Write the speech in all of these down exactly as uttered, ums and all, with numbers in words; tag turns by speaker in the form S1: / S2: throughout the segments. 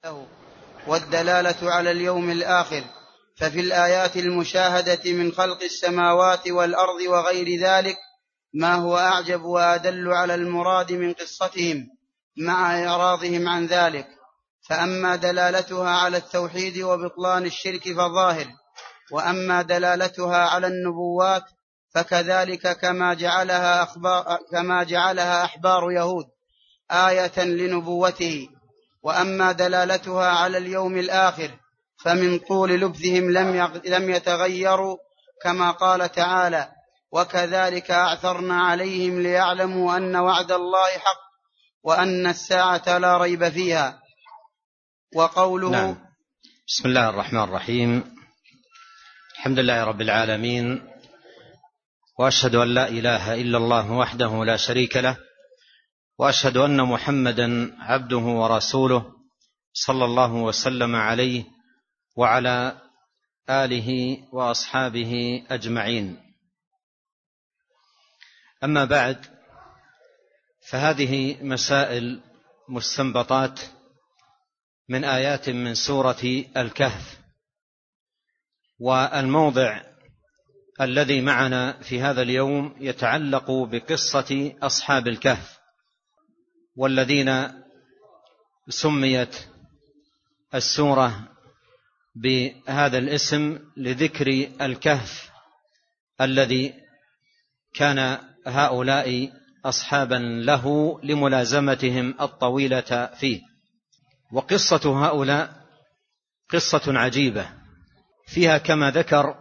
S1: له والدلالة على اليوم الآخر. ففي الآيات المشاهدة من خلق السماوات والأرض وغير ذلك ما هو أعجب وأدل على المراد من قصتهم مع إعراضهم عن ذلك. فأما دلالتها على التوحيد وبطلان الشرك فظاهر، وأما دلالتها على النبوات فكذلك كما جعلها, أخبار كما جعلها أحبار يهود آية لنبوته. وأما دلالتها على اليوم الآخر فمن طول لبثهم لم يتغيروا، كما قال تعالى: وكذلك أعثرنا عليهم ليعلموا أن وعد الله حق وأن الساعة لا ريب فيها. وقوله
S2: نعم. بسم الله الرحمن الرحيم. الحمد لله رب العالمين، وأشهد أن لا إله إلا الله وحده لا شريك له، وأشهد أن محمدا عبده ورسوله صلى الله وسلم عليه وعلى آله وأصحابه أجمعين. أما بعد، فهذه مسائل مستنبطات من آيات من سورة الكهف. والموضع الذي معنا في هذا اليوم يتعلق بقصة أصحاب الكهف، والذين سميت السورة بهذا الاسم لذكر الكهف الذي كان هؤلاء أصحابا له لملازمتهم الطويلة فيه. وقصة هؤلاء قصة عجيبة، فيها كما ذكر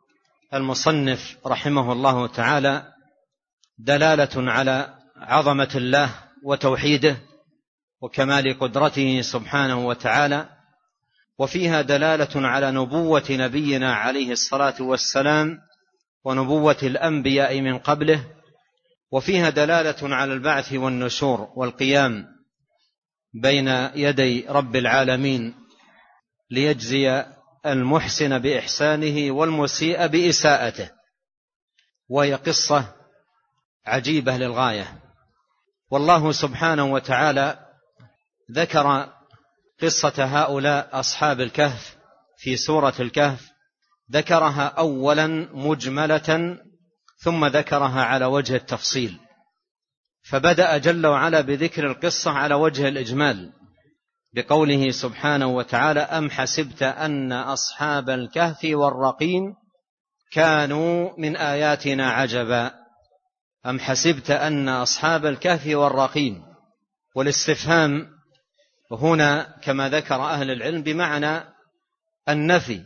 S2: المصنف رحمه الله تعالى دلالة على عظمة الله وتوحيده وكمال قدرته سبحانه وتعالى، وفيها دلالة على نبوة نبينا عليه الصلاة والسلام ونبوة الأنبياء من قبله، وفيها دلالة على البعث والنشور والقيام بين يدي رب العالمين ليجزي المحسن بإحسانه والمسيء بإساءته. وهي قصة عجيبة للغاية. والله سبحانه وتعالى ذكر قصة هؤلاء أصحاب الكهف في سورة الكهف، ذكرها أولا مجملة ثم ذكرها على وجه التفصيل. فبدأ جل وعلا بذكر القصة على وجه الإجمال بقوله سبحانه وتعالى: أم حسبت أن أصحاب الكهف والرقيم كانوا من آياتنا عجبا. أم حسبت أن أصحاب الكهف والرقيم، والاستفهام هنا كما ذكر أهل العلم بمعنى النفي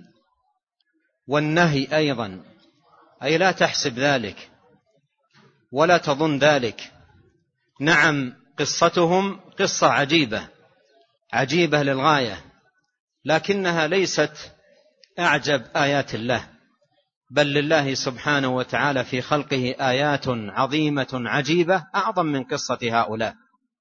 S2: والنهي أيضا، أي لا تحسب ذلك ولا تظن ذلك. نعم، قصتهم قصة عجيبة عجيبة للغاية، لكنها ليست أعجب آيات الله، بل لله سبحانه وتعالى في خلقه آيات عظيمة عجيبة أعظم من قصة هؤلاء.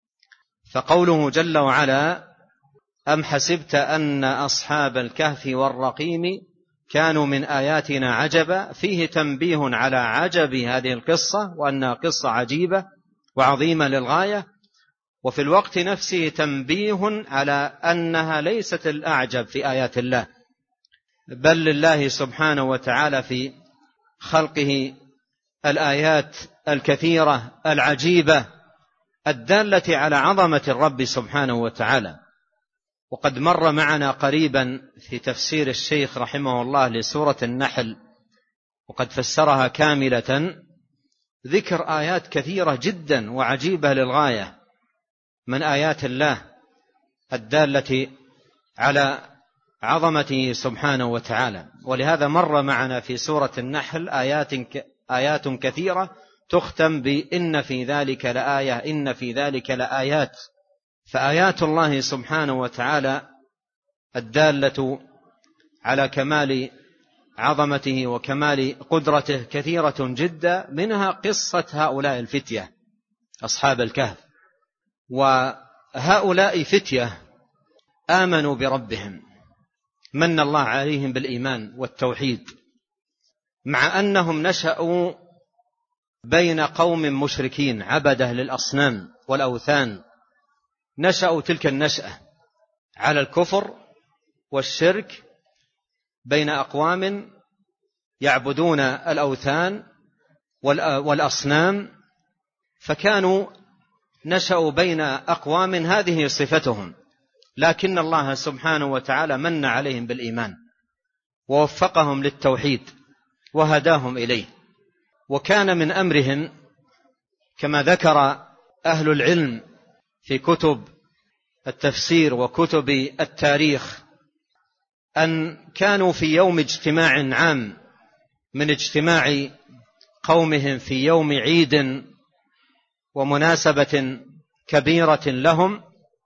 S2: فقوله جل وعلا: أم حسبت أن أصحاب الكهف والرقيم كانوا من آياتنا عجبا، فيه تنبيه على عجب هذه القصة وأنها قصة عجيبة وعظيمة للغاية، وفي الوقت نفسه تنبيه على أنها ليست الأعجب في آيات الله، بل لله سبحانه وتعالى في خلقه الآيات الكثيرة العجيبة الدالة على عظمة الرب سبحانه وتعالى. وقد مر معنا قريبا في تفسير الشيخ رحمه الله لسورة النحل، وقد فسرها كاملة، ذكر آيات كثيرة جدا وعجيبة للغاية من آيات الله الدالة على عظمته سبحانه وتعالى. ولهذا مر معنا في سورة النحل آيات آيات كثيرة تختم بإن في ذلك لآية، إن في ذلك لآيات. فآيات الله سبحانه وتعالى الدالة على كمال عظمته وكمال قدرته كثيرة جدا، منها قصة هؤلاء الفتية أصحاب الكهف. وهؤلاء فتية آمنوا بربهم، من الله عليهم بالإيمان والتوحيد، مع أنهم نشأوا بين قوم مشركين عبده للأصنام والأوثان، نشأوا تلك النشأة على الكفر والشرك بين أقوام يعبدون الأوثان والأصنام، فكانوا نشأوا بين أقوام هذه صفتهم، لكن الله سبحانه وتعالى من عليهم بالإيمان ووفقهم للتوحيد وهداهم إليه. وكان من أمرهم كما ذكر أهل العلم في كتب التفسير وكتب التاريخ أن كانوا في يوم اجتماع عام من اجتماع قومهم في يوم عيد ومناسبة كبيرة لهم،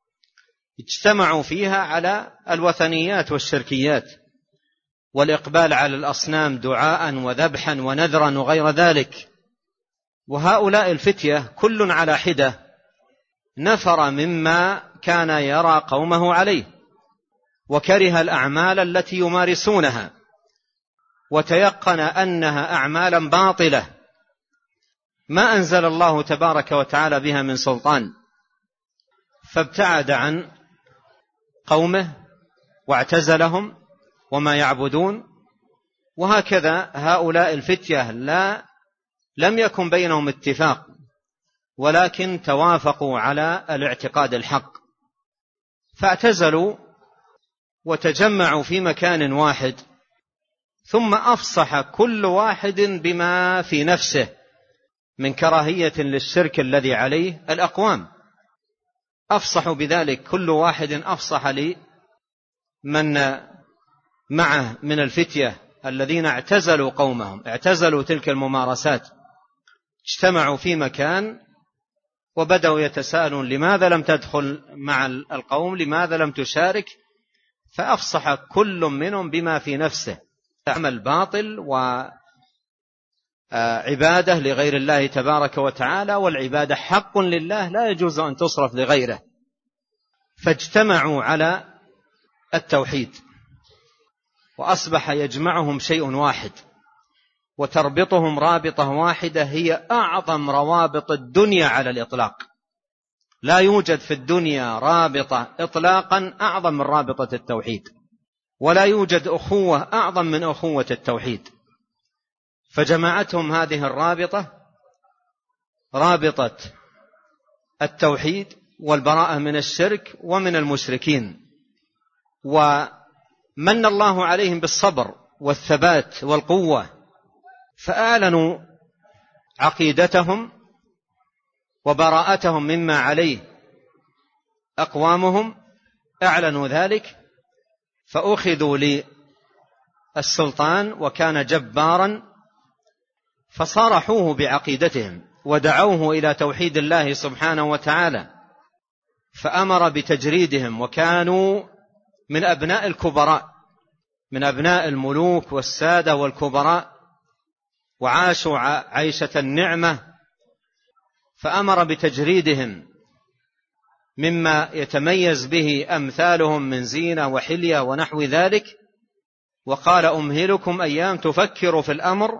S2: اجتمعوا فيها على الوثنيات والشركيات والإقبال على الأصنام دعاء وذبحا ونذرا وغير ذلك. وهؤلاء الفتية كل على حدة نفر مما كان يرى قومه عليه، وكره الأعمال التي يمارسونها، وتيقن أنها أعمالا باطلة ما أنزل الله تبارك وتعالى بها من سلطان، فابتعد عن قومه واعتزلهم وما يعبدون. وهكذا هؤلاء الفتية لا لم يكن بينهم اتفاق، ولكن توافقوا على الاعتقاد الحق، فاعتزلوا وتجمعوا في مكان واحد، ثم أفصح كل واحد بما في نفسه من كراهية للشرك الذي عليه الأقوام. أفصحوا بذلك، كل واحد أفصح لمن معه من الفتية الذين اعتزلوا قومهم، اعتزلوا تلك الممارسات، اجتمعوا في مكان وبدأوا يتساءلون لماذا لم تدخل مع القوم، لماذا لم تشارك؟ فأفصح كل منهم بما في نفسه، عمل باطل وعبادة لغير الله تبارك وتعالى، والعبادة حق لله لا يجوز أن تصرف لغيره. فاجتمعوا على التوحيد، وأصبح يجمعهم شيء واحد وتربطهم رابطة واحدة هي أعظم روابط الدنيا على الإطلاق. لا يوجد في الدنيا رابطة إطلاقا أعظم من رابطة التوحيد، ولا يوجد أخوة أعظم من أخوة التوحيد. فجمعتهم هذه الرابطة، رابطة التوحيد والبراءة من الشرك ومن المشركين، ومن الله عليهم بالصبر والثبات والقوة، فأعلنوا عقيدتهم وبراءتهم مما عليه أقوامهم، أعلنوا ذلك، فأخذوا للسلطان وكان جبارا، فصارحوه بعقيدتهم ودعوه إلى توحيد الله سبحانه وتعالى، فأمر بتجريدهم، وكانوا من أبناء الكبراء، من أبناء الملوك والسادة والكبراء، وعاشوا عيشة النعمة، فأمر بتجريدهم مما يتميز به أمثالهم من زينة وحلية ونحو ذلك، وقال أمهلكم أيام تفكروا في الأمر،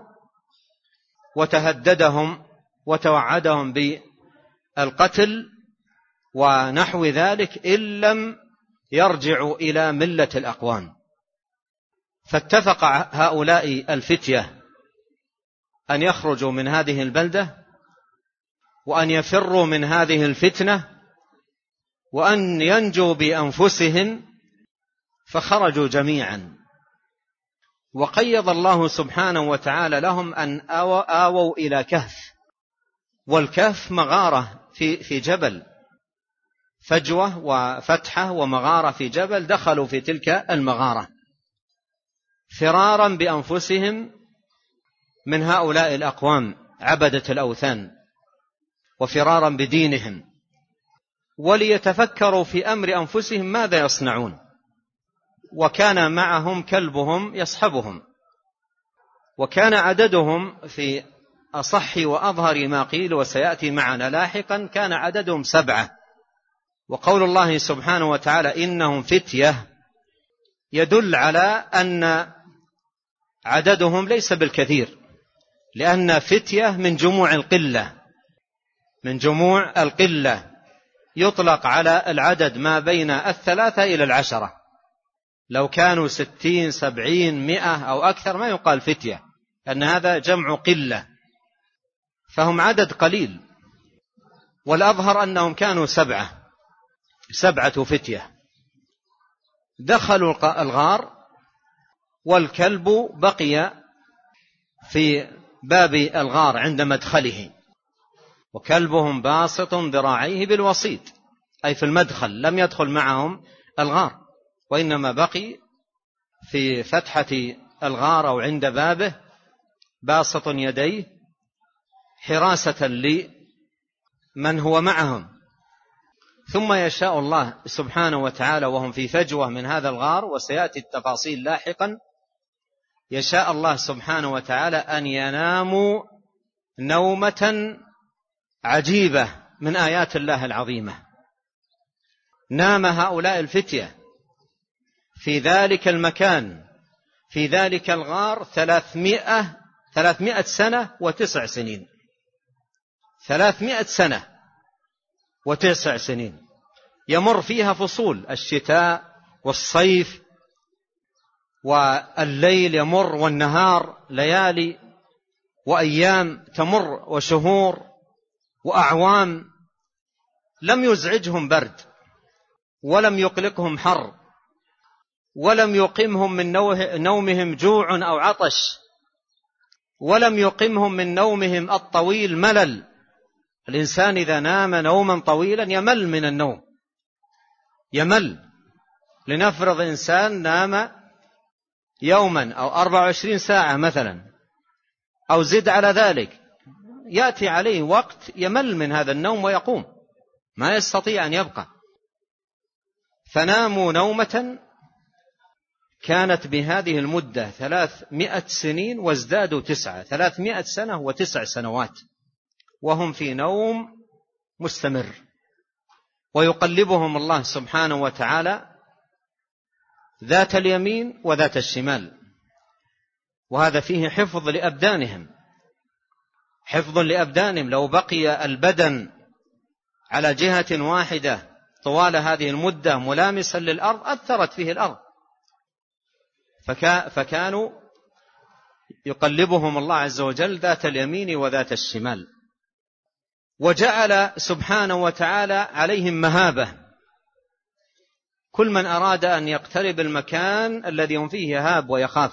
S2: وتهددهم وتوعدهم بالقتل ونحو ذلك إن لم يرجعوا إلى ملة الأقوام. فاتفق هؤلاء الفتية أن يخرجوا من هذه البلدة، وأن يفروا من هذه الفتنة، وأن ينجوا بأنفسهم، فخرجوا جميعا. وقيض الله سبحانه وتعالى لهم أن آووا إلى كهف، والكهف مغارة في في جبل، فجوة وفتحة ومغارة في جبل، دخلوا في تلك المغارة فرارا بأنفسهم من هؤلاء الأقوام عبدة الأوثان، وفرارا بدينهم، وليتفكروا في أمر أنفسهم ماذا يصنعون. وكان معهم كلبهم يصحبهم، وكان عددهم في أصح وأظهر ما قيل وسيأتي معنا لاحقا كان عددهم سبعة. وقول الله سبحانه وتعالى إنهم فتية يدل على أن عددهم ليس بالكثير، لأن فتية من جموع القلة، من جموع القلة، يطلق على العدد ما بين الثلاثة إلى العشرة. لو كانوا ستين سبعين مئة أو أكثر ما يقال فتية، أن هذا جمع قلة، فهم عدد قليل. والأظهر أنهم كانوا سبعة سبعة فتية. دخلوا الغار والكلب بقي في باب الغار عند مدخله، وكلبهم باسط ذراعيه بالوسيط، أي في المدخل، لم يدخل معهم الغار، وإنما بقي في فتحة الغار أو عند بابه باسط يديه حراسة لمن هو معهم. ثم يشاء الله سبحانه وتعالى وهم في فجوة من هذا الغار، وسيأتي التفاصيل لاحقا، يشاء الله سبحانه وتعالى أن يناموا نومة عجيبة من آيات الله العظيمة. نام هؤلاء الفتية في ذلك المكان في ذلك الغار ثلاثمائة ثلاثمائة سنة وتسع سنين ثلاثمائة سنة وتسع سنين يمر فيها فصول الشتاء والصيف، والليل يمر والنهار، ليالي وأيام تمر وشهور وأعوام. لم يزعجهم برد، ولم يقلقهم حر، ولم يقمهم من نومهم جوع أو عطش، ولم يقمهم من نومهم الطويل ملل. الإنسان إذا نام نوما طويلا يمل من النوم، يمل. لنفرض إنسان نام يوما أو أربع وعشرين ساعة مثلا أو زد على ذلك، يأتي عليه وقت يمل من هذا النوم ويقوم، ما يستطيع أن يبقى. فناموا نومة كانت بهذه المدة ثلاثمائة سنين وازدادوا تسعة، ثلاثمائة سنة وتسع سنوات وهم في نوم مستمر. ويقلبهم الله سبحانه وتعالى ذات اليمين وذات الشمال، وهذا فيه حفظ لأبدانهم، حفظ لأبدانهم. لو بقي البدن على جهة واحدة طوال هذه المدة ملامسا للأرض أثرت فيه الأرض، فكا فكانوا يقلبهم الله عز وجل ذات اليمين وذات الشمال. وجعل سبحانه وتعالى عليهم مهابة، كل من أراد أن يقترب المكان الذي هم فيه يهاب ويخاف،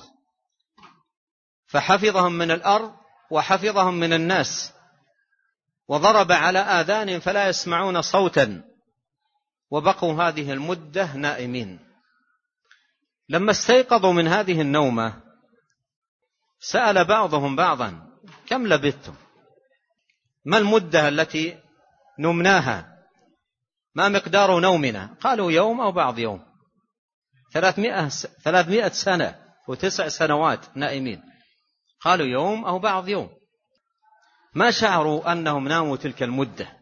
S2: فحفظهم من الأرض وحفظهم من الناس، وضرب على آذانهم فلا يسمعون صوتا، وبقوا هذه المدة نائمين. لما استيقظوا من هذه النومة سأل بعضهم بعضا: كم لبثتم؟ ما المدة التي نمناها؟ ما مقدار نومنا؟ قالوا: يوم أو بعض يوم. ثلاثمائة, ثلاثمائة سنة وتسع سنوات نائمين. قالوا: يوم أو بعض يوم. ما شعروا أنهم ناموا تلك المدة.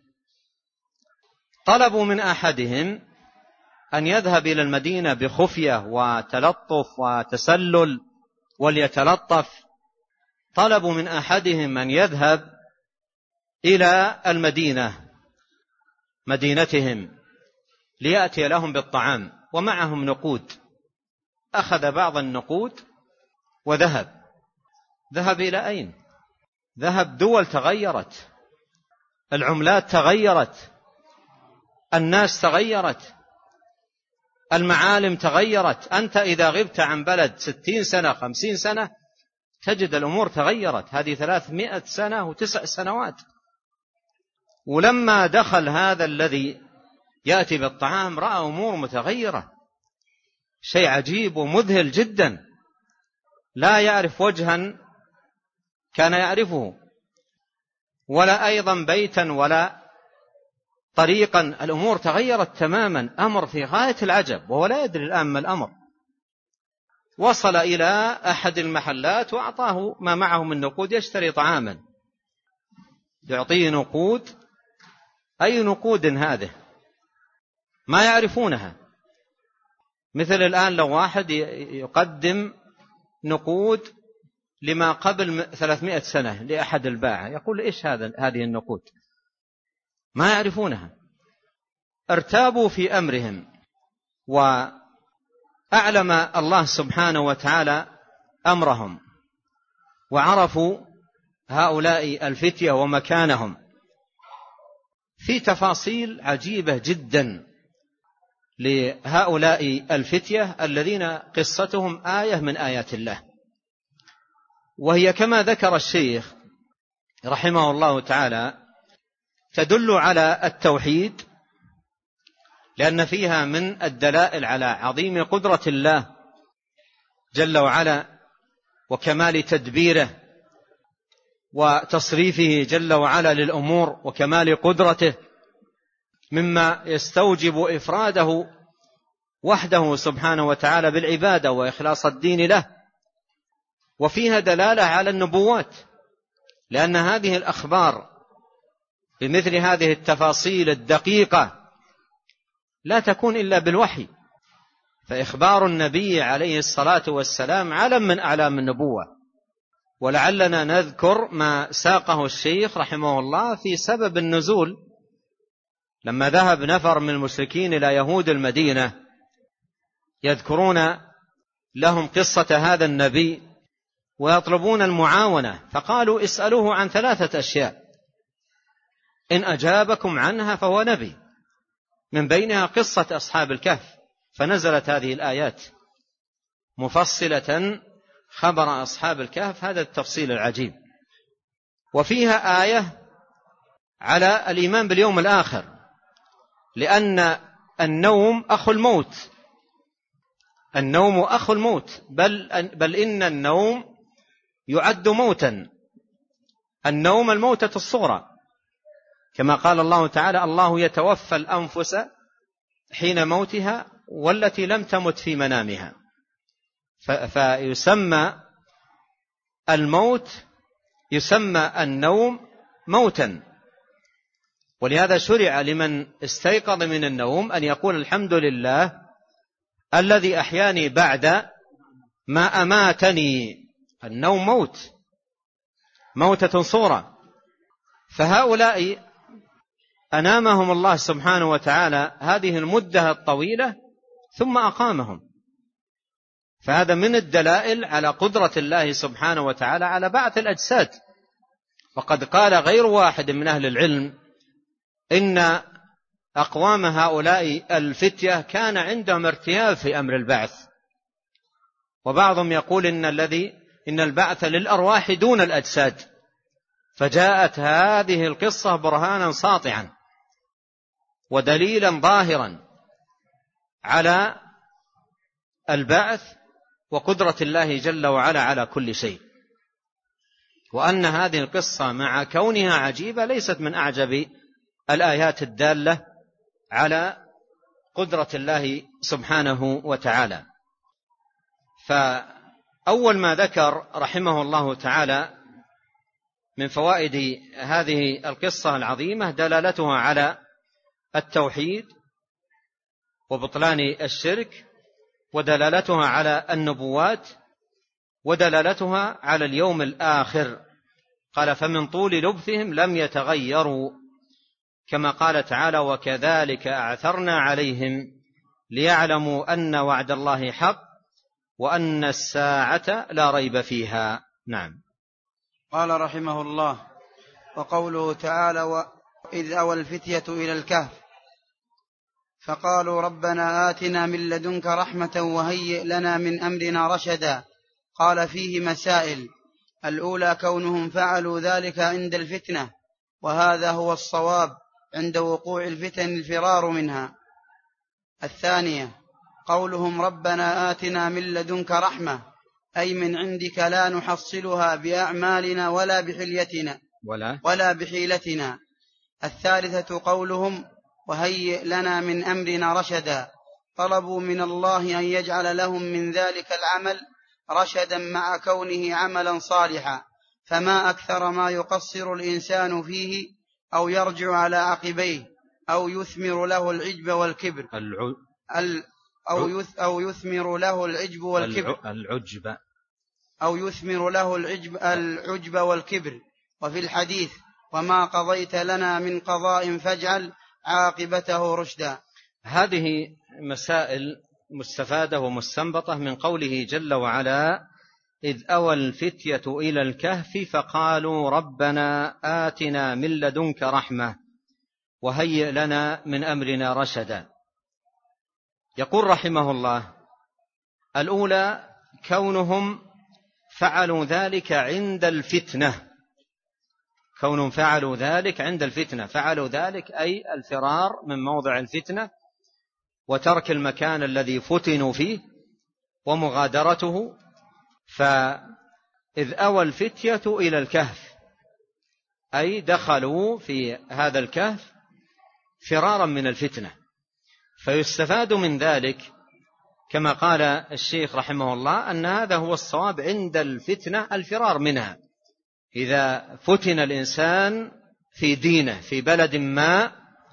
S2: طلبوا من أحدهم أن يذهب إلى المدينة بخفية وتلطف وتسلل وليتلطف. طلبوا من أحدهم أن يذهب إلى المدينة مدينتهم ليأتي لهم بالطعام ومعهم نقود. أخذ بعض النقود وذهب. ذهب إلى أين؟ ذهب دول تغيرت، العملات تغيرت، الناس تغيرت، المعالم تغيرت. أنت إذا غبت عن بلد ستين سنة خمسين سنة تجد الأمور تغيرت. هذه ثلاثمائة سنة وتسع سنوات. ولما دخل هذا الذي يأتي بالطعام رأى أمور متغيرة، شيء عجيب ومذهل جدا، لا يعرف وجها كان يعرفه، ولا أيضا بيتا ولا طريقا. الأمور تغيرت تماما، أمر في غاية العجب، وهو لا يدري الآن ما الأمر. وصل إلى أحد المحلات وأعطاه ما معه من نقود يشتري طعاما، يعطيه نقود. أي نقود هذه؟ ما يعرفونها. مثل الآن لو واحد يقدم نقود لما قبل ثلاثمائة سنة لأحد الباعة، يقول: إيش هذا هذه النقود؟ ما يعرفونها. ارتابوا في أمرهم، وأعلم الله سبحانه وتعالى أمرهم، وعرفوا هؤلاء الفتية ومكانهم في تفاصيل عجيبة جدا لهؤلاء الفتية الذين قصتهم آية من آيات الله. وهي كما ذكر الشيخ رحمه الله تعالى تدل على التوحيد، لأن فيها من الدلائل على عظيم قدرة الله جل وعلا وكمال تدبيره وتصريفه جل وعلا للأمور وكمال قدرته، مما يستوجب إفراده وحده سبحانه وتعالى بالعبادة وإخلاص الدين له. وفيها دلالة على النبوات، لأن هذه الأخبار بمثل هذه التفاصيل الدقيقة لا تكون إلا بالوحي، فإخبار النبي عليه الصلاة والسلام علم من أعلام النبوة. ولعلنا نذكر ما ساقه الشيخ رحمه الله في سبب النزول، لما ذهب نفر من المشركين إلى يهود المدينة يذكرون لهم قصة هذا النبي ويطلبون المعاونة، فقالوا اسألوه عن ثلاثة أشياء إن أجابكم عنها فهو نبي، من بينها قصة أصحاب الكهف، فنزلت هذه الآيات مفصلة خبر أصحاب الكهف هذا التفصيل العجيب. وفيها آية على الإيمان باليوم الآخر، لأن النوم أخو الموت، النوم أخو الموت، بل, بل إن النوم يعد موتا، النوم الموتة الصغرى، كما قال الله تعالى الله يتوفى الأنفس حين موتها والتي لم تمت في منامها. فيسمى الموت يسمى النوم موتا، ولهذا شرع لمن استيقظ من النوم أن يقول الحمد لله الذي أحياني بعد ما أماتني. النوم موت، موتة صغرى. فهؤلاء أنامهم الله سبحانه وتعالى هذه المدة الطويلة ثم أقامهم، فهذا من الدلائل على قدرة الله سبحانه وتعالى على بعث الأجساد. وقد قال غير واحد من أهل العلم إن أقوام هؤلاء الفتية كان عندهم ارتياب في أمر البعث، وبعضهم يقول إن الذي إن البعث للأرواح دون الأجساد، فجاءت هذه القصة برهانا ساطعا ودليلا ظاهرا على البعث وقدرة الله جل وعلا على كل شيء، وأن هذه القصة مع كونها عجيبة ليست من أعجب الآيات الدالة على قدرة الله سبحانه وتعالى. فأول ما ذكر رحمه الله تعالى من فوائد هذه القصة العظيمة دلالتها على التوحيد وبطلان الشرك، ودلالتها على النبوات، ودلالتها على اليوم الآخر. قال فمن طول لبثهم لم يتغيروا، كما قال تعالى وكذلك أعثرنا عليهم ليعلموا أن وعد الله حق وأن الساعة لا ريب فيها. نعم.
S1: قال رحمه الله وقوله تعالى وإذ أوى الفتية إلى الكهف فقالوا ربنا آتنا من لدنك رحمة وهيئ لنا من أمرنا رشدا. قال فيه مسائل: الأولى كونهم فعلوا ذلك عند الفتنة، وهذا هو الصواب عند وقوع الفتن الفرار منها. الثانية قولهم ربنا آتنا من لدنك رحمة، أي من عندك لا نحصلها بأعمالنا ولا بحليتنا
S2: ولا,
S1: ولا بحيلتنا. الثالثة قولهم وهيئ لنا من أمرنا رشدا، طلبوا من الله أن يجعل لهم من ذلك العمل رشدا مع كونه عملا صالحا، فما أكثر ما يقصر الإنسان فيه أو يرجع على عقبيه أو يثمر له العجب والكبر
S2: الع...
S1: ال... أو, يث... أو يثمر له العجب والكبر
S2: العجب
S1: أو يثمر له العجب, العجب والكبر. وفي الحديث وما قضيت لنا من قضاء فاجعل عاقبته رشدا.
S2: هذه مسائل مستفادة ومستنبطة من قوله جل وعلا: إذ أوى الفتية إلى الكهف فقالوا ربنا آتنا من لدنك رحمة وهيئ لنا من أمرنا رشدا. يقول رحمه الله: الأولى كونهم فعلوا ذلك عند الفتنة، كونهم فعلوا ذلك عند الفتنة، فعلوا ذلك أي الفرار من موضع الفتنة وترك المكان الذي فتنوا فيه ومغادرته. فإذ أوى الفتية إلى الكهف أي دخلوا في هذا الكهف فرارا من الفتنة. فيستفاد من ذلك كما قال الشيخ رحمه الله أن هذا هو الصواب عند الفتنة، الفرار منها. إذا فتن الإنسان في دينه في بلد ما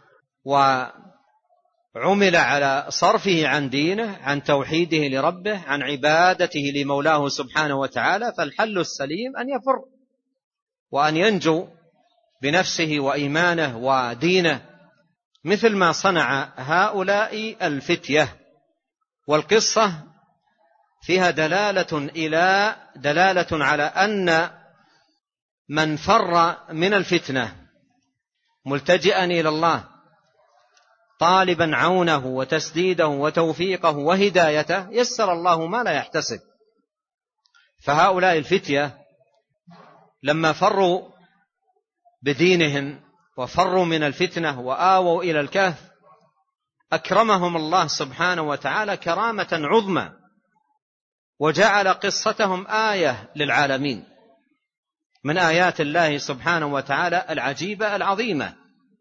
S2: وعمل على صرفه عن دينه، عن توحيده لربه، عن عبادته لمولاه سبحانه وتعالى، فالحل السليم أن يفر وأن ينجو بنفسه وإيمانه ودينه، مثل ما صنع هؤلاء الفتية. والقصة فيها دلالة إلى دلالة على أن من فر من الفتنة ملتجئا إلى الله طالبا عونه وتسديده وتوفيقه وهدايته يسر الله ما لا يحتسب. فهؤلاء الفتية لما فروا بدينهم وفروا من الفتنة وآووا إلى الكهف أكرمهم الله سبحانه وتعالى كرامة عظمى، وجعل قصتهم آية للعالمين من آيات الله سبحانه وتعالى العجيبة العظيمة.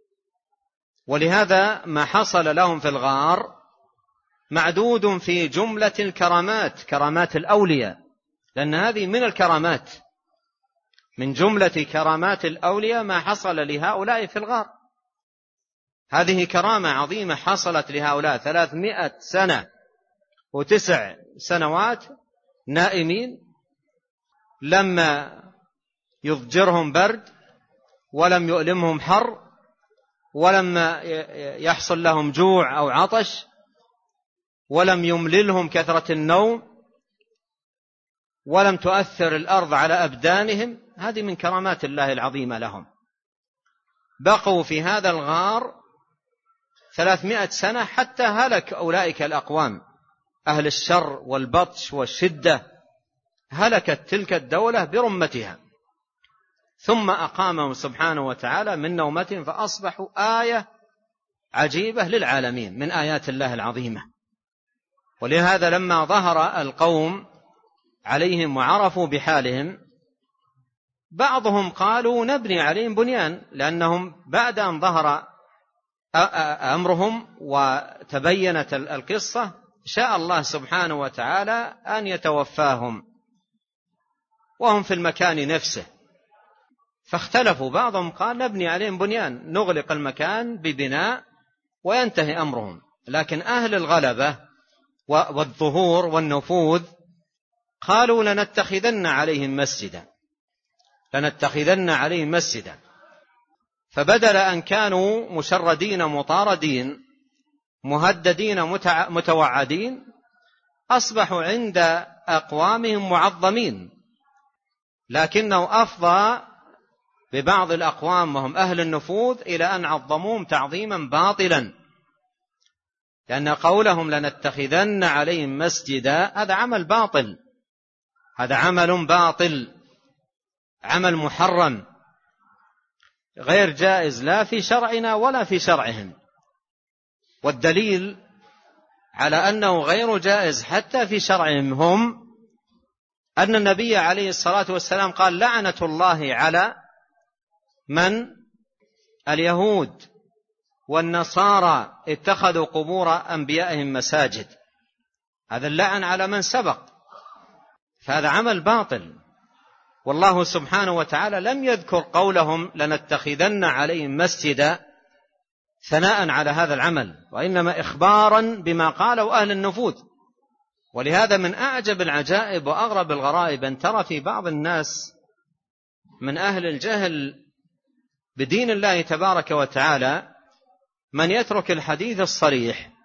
S2: ولهذا ما حصل لهم في الغار معدود في جملة الكرامات، كرامات الأولياء، لأن هذه من الكرامات، من جملة كرامات الأولياء ما حصل لهؤلاء في الغار. هذه كرامة عظيمة حصلت لهؤلاء ثلاثمائة سنة وتسع سنوات نائمين، لما يضجرهم برد ولم يؤلمهم حر، ولما يحصل لهم جوع أو عطش، ولم يمللهم كثرة النوم، ولم تؤثر الأرض على أبدانهم. هذه من كرامات الله العظيمة لهم. بقوا في هذا الغار ثلاثمائة سنة حتى هلك أولئك الأقوام أهل الشر والبطش والشدة، هلكت تلك الدولة برمتها، ثم أقامهم سبحانه وتعالى من نومتهم فأصبحوا آية عجيبة للعالمين من آيات الله العظيمة. ولهذا لما ظهر القوم عليهم وعرفوا بحالهم بعضهم قالوا نبني عليهم بنيان، لأنهم بعد أن ظهر أمرهم وتبينت القصة شاء الله سبحانه وتعالى أن يتوفاهم وهم في المكان نفسه، فاختلفوا. بعضهم قال نبني عليهم بنيان، نغلق المكان ببناء وينتهي أمرهم. لكن أهل الغلبة والظهور والنفوذ قالوا لنتخذن عليهم مسجدا، لنتخذن عليهم مسجدا. فبدل أن كانوا مشردين مطاردين مهددين متوعدين، أصبحوا عند أقوامهم معظمين. لكنه أفضى ببعض الأقوام وهم أهل النفوذ إلى أن عظموهم تعظيما باطلا، لأن قولهم لنتخذن عليهم مسجدا هذا عمل باطل، هذا عمل باطل، عمل محرم غير جائز لا في شرعنا ولا في شرعهم. والدليل على أنه غير جائز حتى في شرعهم هم أن النبي عليه الصلاة والسلام قال لعنة الله على من اليهود والنصارى اتخذوا قبور أنبيائهم مساجد. هذا اللعن على من سبق، فهذا عمل باطل. والله سبحانه وتعالى لم يذكر قولهم لنتخذن عليهم مسجدا ثناء على هذا العمل، وإنما إخبارا بما قالوا أهل النفوذ. ولهذا من أعجب العجائب وأغرب الغرائب أن ترى في بعض الناس من أهل الجهل بدين الله تبارك وتعالى من يترك الحديث الصريح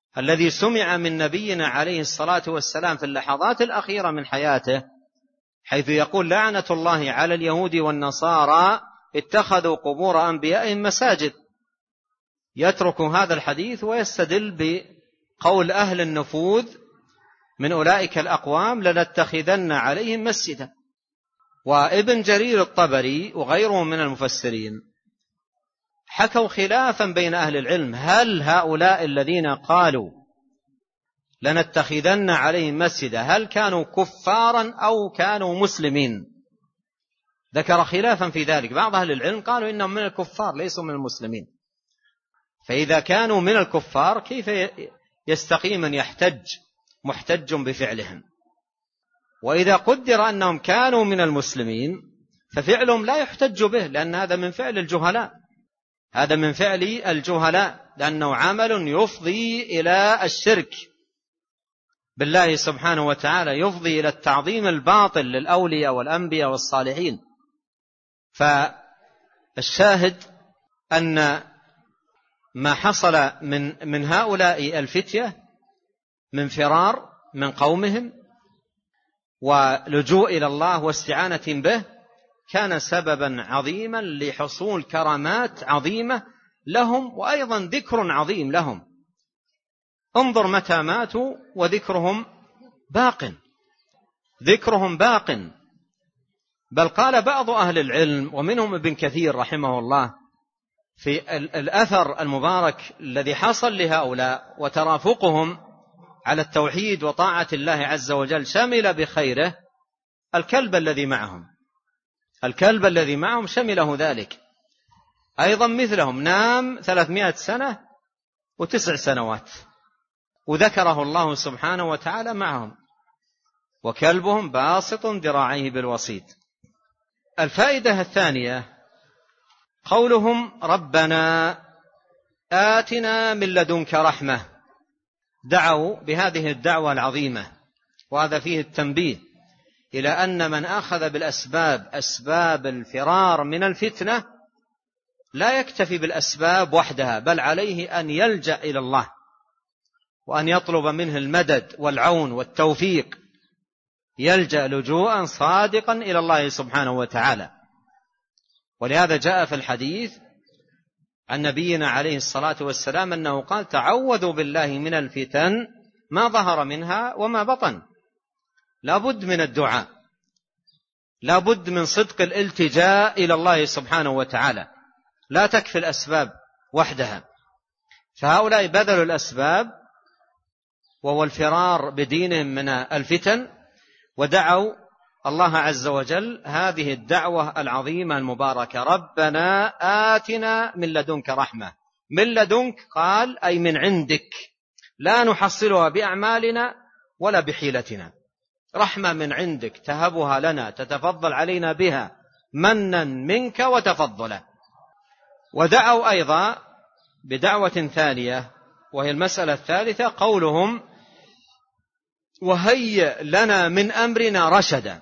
S2: الذي سمع من نبينا عليه الصلاة والسلام في اللحظات الأخيرة من حياته، حيث يقول لعنة الله على اليهود والنصارى اتخذوا قبور أنبيائهم مساجد، يترك هذا الحديث ويستدل بقول أهل النفوذ من أولئك الأقوام لنتخذن عليهم مسجدا. وابن جرير الطبري وغيره من المفسرين حكوا خلافا بين أهل العلم، هل هؤلاء الذين قالوا لنتخذن عليهم مسجدا هل كانوا كفارا أو كانوا مسلمين؟ ذكر خلافا في ذلك. بعض أهل العلم قالوا إنهم من الكفار ليسوا من المسلمين، فإذا كانوا من الكفار كيف يستقيم أن يحتج محتج بفعلهم؟ وإذا قدر أنهم كانوا من المسلمين ففعلهم لا يحتج به، لأن هذا من فعل الجهلاء، هذا من فعل الجهلاء، لأنه عمل يفضي إلى الشرك بالله سبحانه وتعالى، يفضي إلى التعظيم الباطل للأولياء والأنبياء والصالحين. فالشاهد أن ما حصل من من هؤلاء الفتية من فرار من قومهم ولجوء إلى الله واستعانة به كان سببا عظيما لحصول كرامات عظيمة لهم، وأيضا ذكر عظيم لهم. انظر متى ماتوا وذكرهم باق، ذكرهم باق. بل قال بعض أهل العلم ومنهم ابن كثير رحمه الله في الأثر المبارك الذي حصل لهؤلاء وترافقهم على التوحيد وطاعة الله عز وجل شمل بخيره الكلب الذي معهم، الكلب الذي معهم شمله ذلك، أيضا مثلهم نام ثلاثمائة سنة وتسع سنوات وذكره الله سبحانه وتعالى معهم، وكلبهم باسط ذراعيه بالوسيط. الفائدة الثانية قولهم ربنا آتنا من لدنك رحمة، دعوا بهذه الدعوة العظيمة، وهذا فيه التنبيه إلى أن من أخذ بالأسباب أسباب الفرار من الفتنة لا يكتفي بالأسباب وحدها، بل عليه أن يلجأ إلى الله وأن يطلب منه المدد والعون والتوفيق، يلجأ لجوءا صادقا إلى الله سبحانه وتعالى. ولهذا جاء في الحديث عن نبينا عليه الصلاة والسلام أنه قال تعوذوا بالله من الفتن ما ظهر منها وما بطن. لا بد من الدعاء، لا بد من صدق الالتجاء إلى الله سبحانه وتعالى، لا تكفي الأسباب وحدها. فهؤلاء بذلوا الأسباب وهو الفرار بدينهم من الفتن، ودعوا الله عز وجل هذه الدعوة العظيمة المباركة ربنا آتنا من لدنك رحمة. من لدنك قال أي من عندك، لا نحصلها بأعمالنا ولا بحيلتنا، رحمة من عندك تهبها لنا تتفضل علينا بها منا منك وتفضلا. ودعوا أيضا بدعوة ثانية وهي المسألة الثالثة قولهم وهيئ لنا من أمرنا رشدا،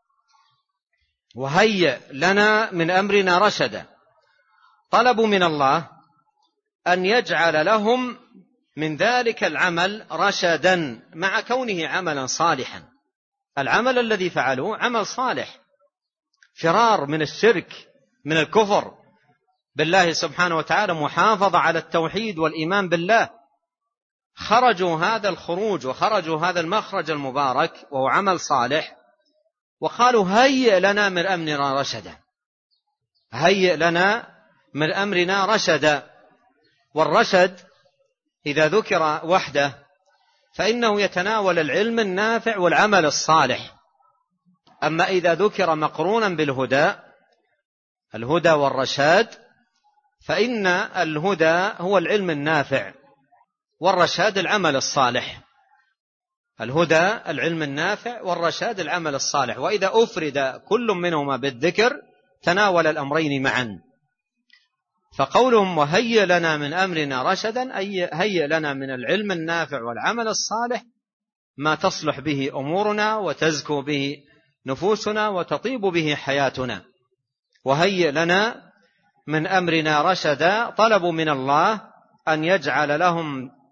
S2: وهيئ لنا من أمرنا رشدا، طلبوا من الله أن يجعل لهم من ذلك العمل رشدا مع كونه عملا صالحا. العمل الذي فعلوه عمل صالح، فرار من الشرك من الكفر بالله سبحانه وتعالى، محافظة على التوحيد والإيمان بالله، خرجوا هذا الخروج وخرجوا هذا المخرج المبارك وهو عمل صالح، وقالوا هيئ لنا من أمرنا رشدا، هيئ لنا من أمرنا رشدا. والرشد إذا ذكر وحده فإنه يتناول العلم النافع والعمل الصالح، أما إذا ذكر مقرونا بالهدى الهدى والرشاد فإن الهدى هو العلم النافع والرشاد العمل الصالح، الهدى العلم النافع والرشاد العمل الصالح. وإذا أفرد كل منهما بالذكر تناول الأمرين معا. فقولهم وهيئ لنا من أمرنا رشدا أي هيئ لنا من العلم النافع والعمل الصالح ما تصلح به أمورنا وتزكو به نفوسنا وتطيب به حياتنا. وهيئ لنا من أمرنا رشدا طلبوا من الله أن يجعل لهم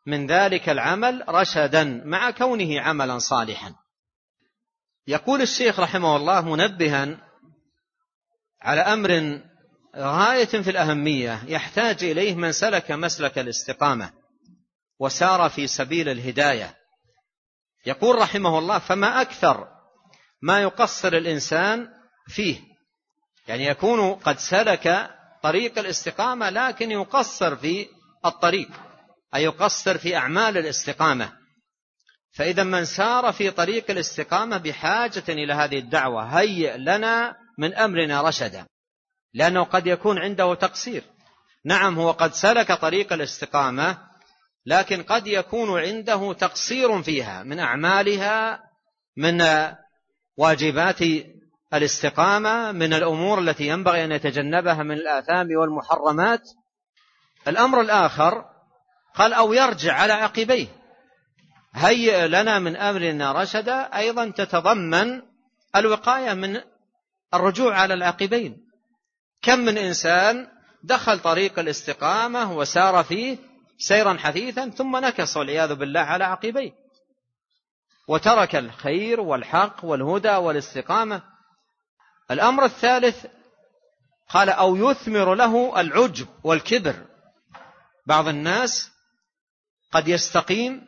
S2: من ذلك العمل رشدا مع كونه عملا صالحا. يقول الشيخ رحمه الله منبها على أمر غاية في الأهمية يحتاج إليه من سلك مسلك الاستقامة وسار في سبيل الهداية. يقول رحمه الله: فما أكثر ما يقصر الإنسان فيه، يعني يكون قد سلك طريق الاستقامة لكن يقصر في الطريق، أي يقصر في أعمال الاستقامة. فإذا من سار في طريق الاستقامة بحاجة إلى هذه الدعوة: هيئ لنا من أمرنا رشدا، لأنه قد يكون عنده تقصير. نعم، هو قد سلك طريق الاستقامة، لكن قد يكون عنده تقصير فيها من أعمالها، من واجبات الاستقامة، من الأمور التي ينبغي أن يتجنبها من الآثام والمحرمات. الأمر الآخر قال: أو يرجع على عقبيه. هيئ لنا من أمرنا رشدا أيضا تتضمن الوقاية من الرجوع على العقبين. كم من إنسان دخل طريق الاستقامة وسار فيه سيرا حثيثا ثم نكص والعياذ بالله على عقبيه وترك الخير والحق والهدى والاستقامة. الأمر الثالث قال: أو يثمر له العجب والكبر. بعض الناس قد يستقيم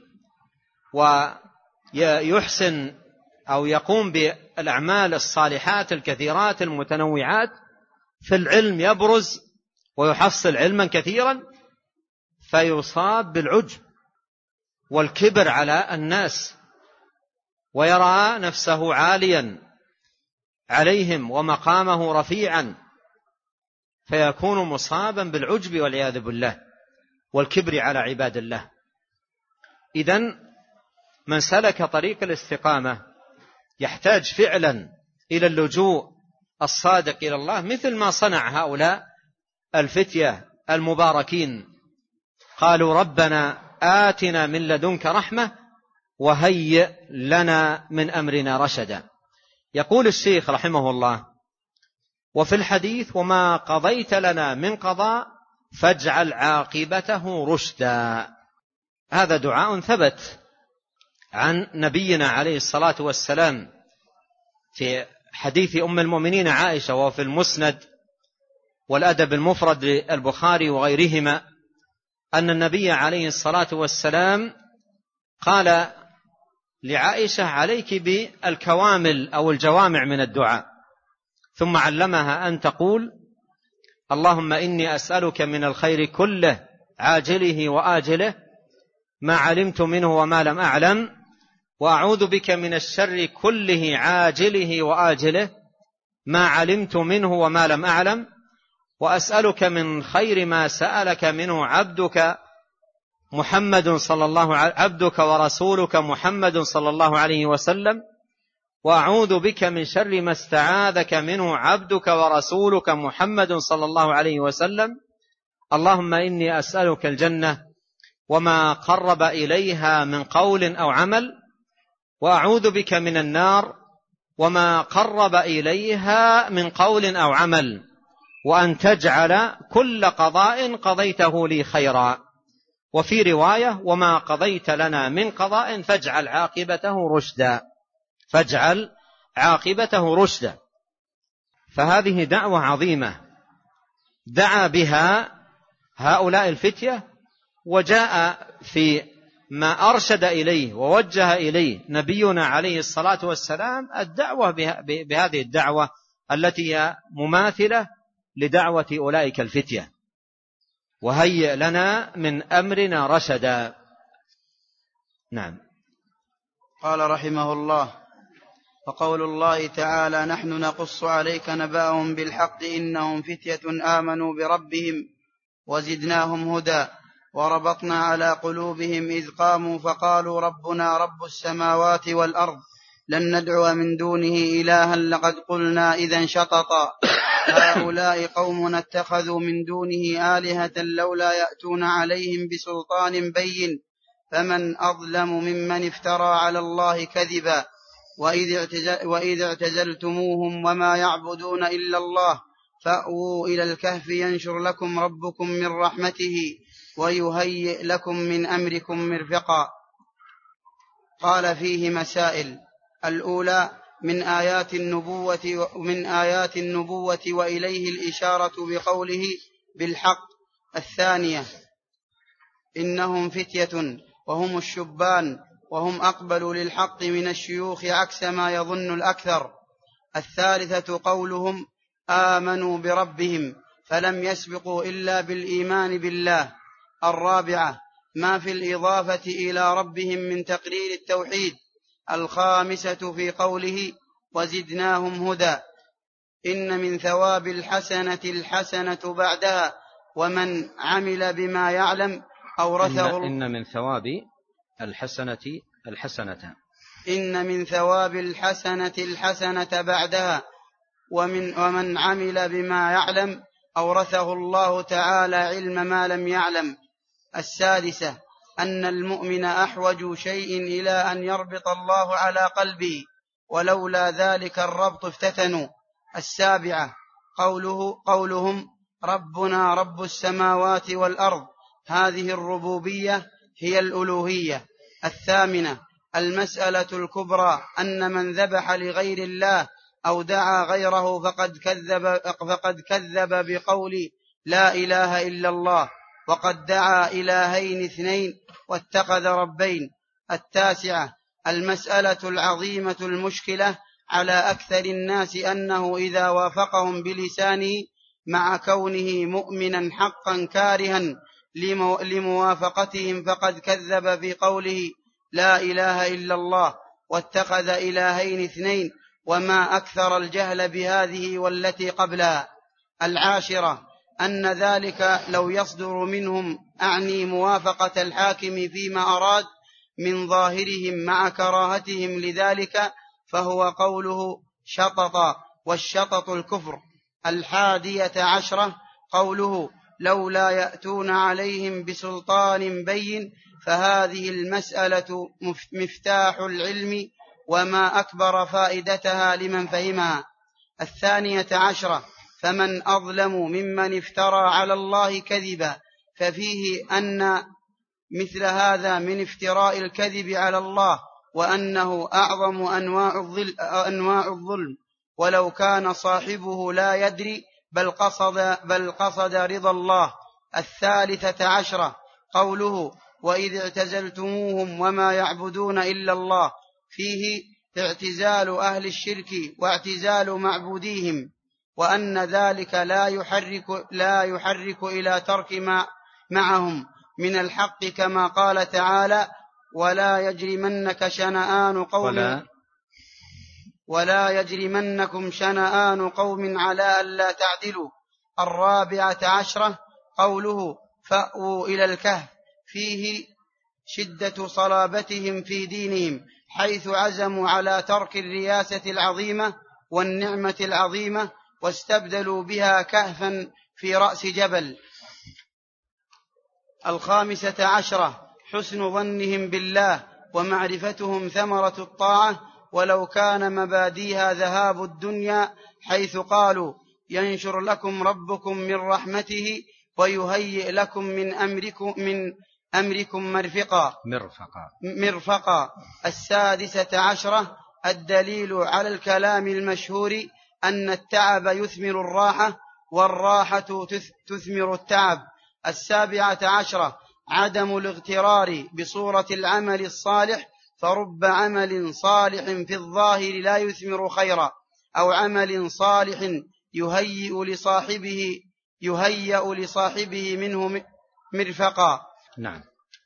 S2: ويحسن أو يقوم بالأعمال الصالحات الكثيرات المتنوعات، في العلم يبرز ويحصل علما كثيرا، فيصاب بالعجب والكبر على الناس ويرى نفسه عاليا عليهم ومقامه رفيعا، فيكون مصابا بالعجب والعياذ بالله والكبر على عباد الله. إذن من سلك طريق الاستقامة يحتاج فعلا إلى اللجوء الصادق إلى الله، مثل ما صنع هؤلاء الفتية المباركين. قالوا: ربنا آتنا من لدنك رحمة وهيئ لنا من أمرنا رشدا. يقول الشيخ رحمه الله: وفي الحديث: وما قضيت لنا من قضاء فاجعل عاقبته رشدا. هذا دعاء ثبت عن نبينا عليه الصلاة والسلام في حديث أم المؤمنين عائشة، وفي المسند والأدب المفرد للبخاري وغيرهما، أن النبي عليه الصلاة والسلام قال لعائشة: عليك بالكوامل أو الجوامع من الدعاء، ثم علمها أن تقول: اللهم إني أسألك من الخير كله عاجله وآجله ما علمت منه وما لم أعلم، وأعوذ بك من الشر كله عاجله وآجله ما علمت منه وما لم أعلم، وأسألك من خير ما سألك منه عبدك محمد صلى الله عليه عبدك ورسولك محمد صلى الله عليه وسلم، وأعوذ بك من شر ما استعاذك منه عبدك ورسولك محمد صلى الله عليه وسلم، اللهم إني أسألك الجنة وما قرب إليها من قول أو عمل، وأعوذ بك من النار وما قرب إليها من قول أو عمل، وأن تجعل كل قضاء قضيته لي خيرا. وفي رواية: وما قضيت لنا من قضاء فاجعل عاقبته رشدا، فاجعل عاقبته رشدا. فهذه دعوة عظيمة دعا بها هؤلاء الفتية، وجاء في ما أرشد إليه ووجه إليه نبينا عليه الصلاة والسلام الدعوة بهذه الدعوة التي هي مماثلة لدعوة أولئك الفتية: وهيئ لنا من أمرنا رشدا. نعم.
S1: قال رحمه الله: وقول الله تعالى: نحن نقص عليك نبأهم بالحق إنهم فتية آمنوا بربهم وزدناهم هدى وربطنا على قلوبهم إذ قاموا فقالوا ربنا رب السماوات والأرض لن ندعو من دونه إلها لقد قلنا إذا شططا هؤلاء قومنا اتخذوا من دونه آلهة لولا يأتون عليهم بسلطان بين فمن أظلم ممن افترى على الله كذبا وإذ اعتزلتموهم وما يعبدون إلا الله فأووا إلى الكهف ينشر لكم ربكم من رحمته ويهيئ لكم من أمركم مرفقا. قال فيه مسائل: الأولى من آيات النبوة من آيات النبوة وإليه الإشارة بقوله بالحق. الثانية: إنهم فتية وهم الشبان وهم أقبل للحق من الشيوخ عكس ما يظن الأكثر. الثالثة: قولهم آمنوا بربهم فلم يسبقوا إلا بالإيمان بالله. الرابعة: ما في الإضافة إلى ربهم من تقرير التوحيد. الخامسة في قوله وزدناهم هدى: إن من ثواب الحسنة الحسنة بعدها، ومن عمل بما يعلم أورثه.
S2: إن, إن من ثواب الحسنة الحسنة
S1: إن من ثواب الحسنة الحسنة بعدها، ومن, ومن عمل بما يعلم أورثه الله تعالى علم ما لم يعلم. السادسة: أن المؤمن أحوج شيء إلى أن يربط الله على قلبه، ولولا ذلك الربط افتتنوا. السابعة: قوله قولهم ربنا رب السماوات والأرض، هذه الربوبية هي الألوهية. الثامنة: المسألة الكبرى أن من ذبح لغير الله أو دعا غيره فقد كذب, فقد كذب بقول لا إله إلا الله، وقد دعا إلهين اثنين واتخذ ربين. التاسعة: المسألة العظيمة المشكلة على أكثر الناس أنه إذا وافقهم بلسانه مع كونه مؤمنا حقا كارها لموافقتهم فقد كذب في قوله لا إله إلا الله واتخذ إلهين اثنين، وما أكثر الجهل بهذه والتي قبلها. العاشرة: أن ذلك لو يصدر منهم، أعني موافقة الحاكم فيما أراد من ظاهرهم مع كراهتهم لذلك، فهو قوله شطط، والشطط الكفر. الحادية عشرة: قوله لولا يأتون عليهم بسلطان بين، فهذه المسألة مفتاح العلم وما أكبر فائدتها لمن فهمها. الثانية عشرة: فمن أظلم ممن افترى على الله كذبا، ففيه أن مثل هذا من افتراء الكذب على الله، وأنه أعظم أنواع الظلم، ولو كان صاحبه لا يدري بل قصد, بل قصد رضا الله. الثالثة عشرة: قوله وإذ اعتزلتموهم وما يعبدون إلا الله، فيه اعتزال أهل الشرك واعتزال معبوديهم، وأن ذلك لا يحرك, لا يحرك إلى ترك ما معهم من الحق، كما قال تعالى ولا يجرمنك شنآن قوم ولا, ولا يجرمنكم شنآن قوم على ألا تعدلوا. الرابعة عشرة: قوله فأووا إلى الكهف، فيه شدة صلابتهم في دينهم، حيث عزموا على ترك الرياسة العظيمة والنعمة العظيمة واستبدلوا بها كهفا في رأس جبل. الخامسة عشرة: حسن ظنهم بالله ومعرفتهم ثمرة الطاعة، ولو كان مباديها ذهاب الدنيا، حيث قالوا ينشر لكم ربكم من رحمته ويهيئ لكم من أمركم, من أمركم مرفقا.
S2: مرفقا.
S1: مرفقا. السادسة عشرة: الدليل على الكلام المشهور أن التعب يثمر الراحة، والراحة تثمر التعب. السابعة عشرة: عدم الاغترار بصورة العمل الصالح، فرب عمل صالح في الظاهر لا يثمر خيرا، أو عمل صالح يهيئ لصاحبه يهيئ لصاحبه منه مرفقا.
S2: نعم.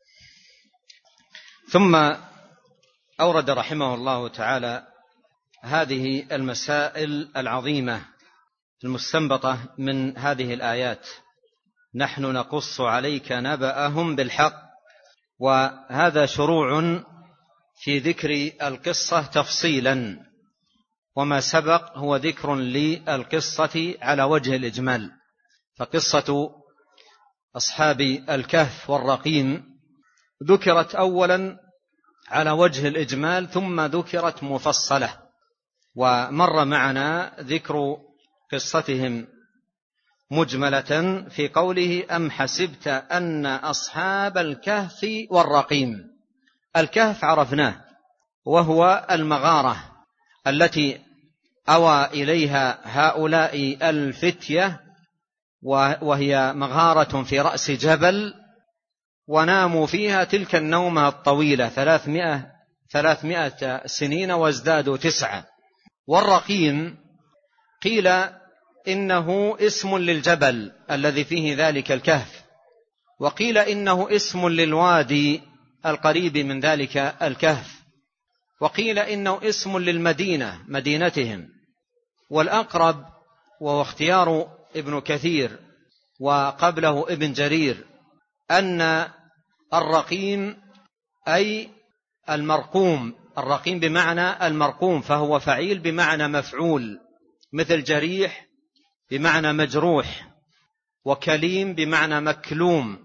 S2: ثم أورد رحمه الله تعالى هذه المسائل العظيمة المستنبطة من هذه الآيات: نحن نقص عليك نبأهم بالحق. وهذا شروع في ذكر القصة تفصيلا، وما سبق هو ذكر للقصة على وجه الإجمال. فقصة أصحاب الكهف والرقيم ذكرت أولا على وجه الإجمال، ثم ذكرت مفصلة، ومر معنا ذكر قصتهم مجملة في قوله أم حسبت أن أصحاب الكهف والرقيم. الكهف عرفناه، وهو المغارة التي أوى إليها هؤلاء الفتية، وهي مغارة في رأس جبل، وناموا فيها تلك النومة الطويلة ثلاثمائة, ثلاثمائة سنين وازدادوا تسعة. والرقيم قيل إنه اسم للجبل الذي فيه ذلك الكهف، وقيل إنه اسم للوادي القريب من ذلك الكهف، وقيل إنه اسم للمدينة مدينتهم. والأقرب وهو اختيار ابن كثير وقبله ابن جرير أن الرقيم أي المرقوم. الرقيم بمعنى المرقوم، فهو فعيل بمعنى مفعول، مثل جريح بمعنى مجروح، وكليم بمعنى مكلوم.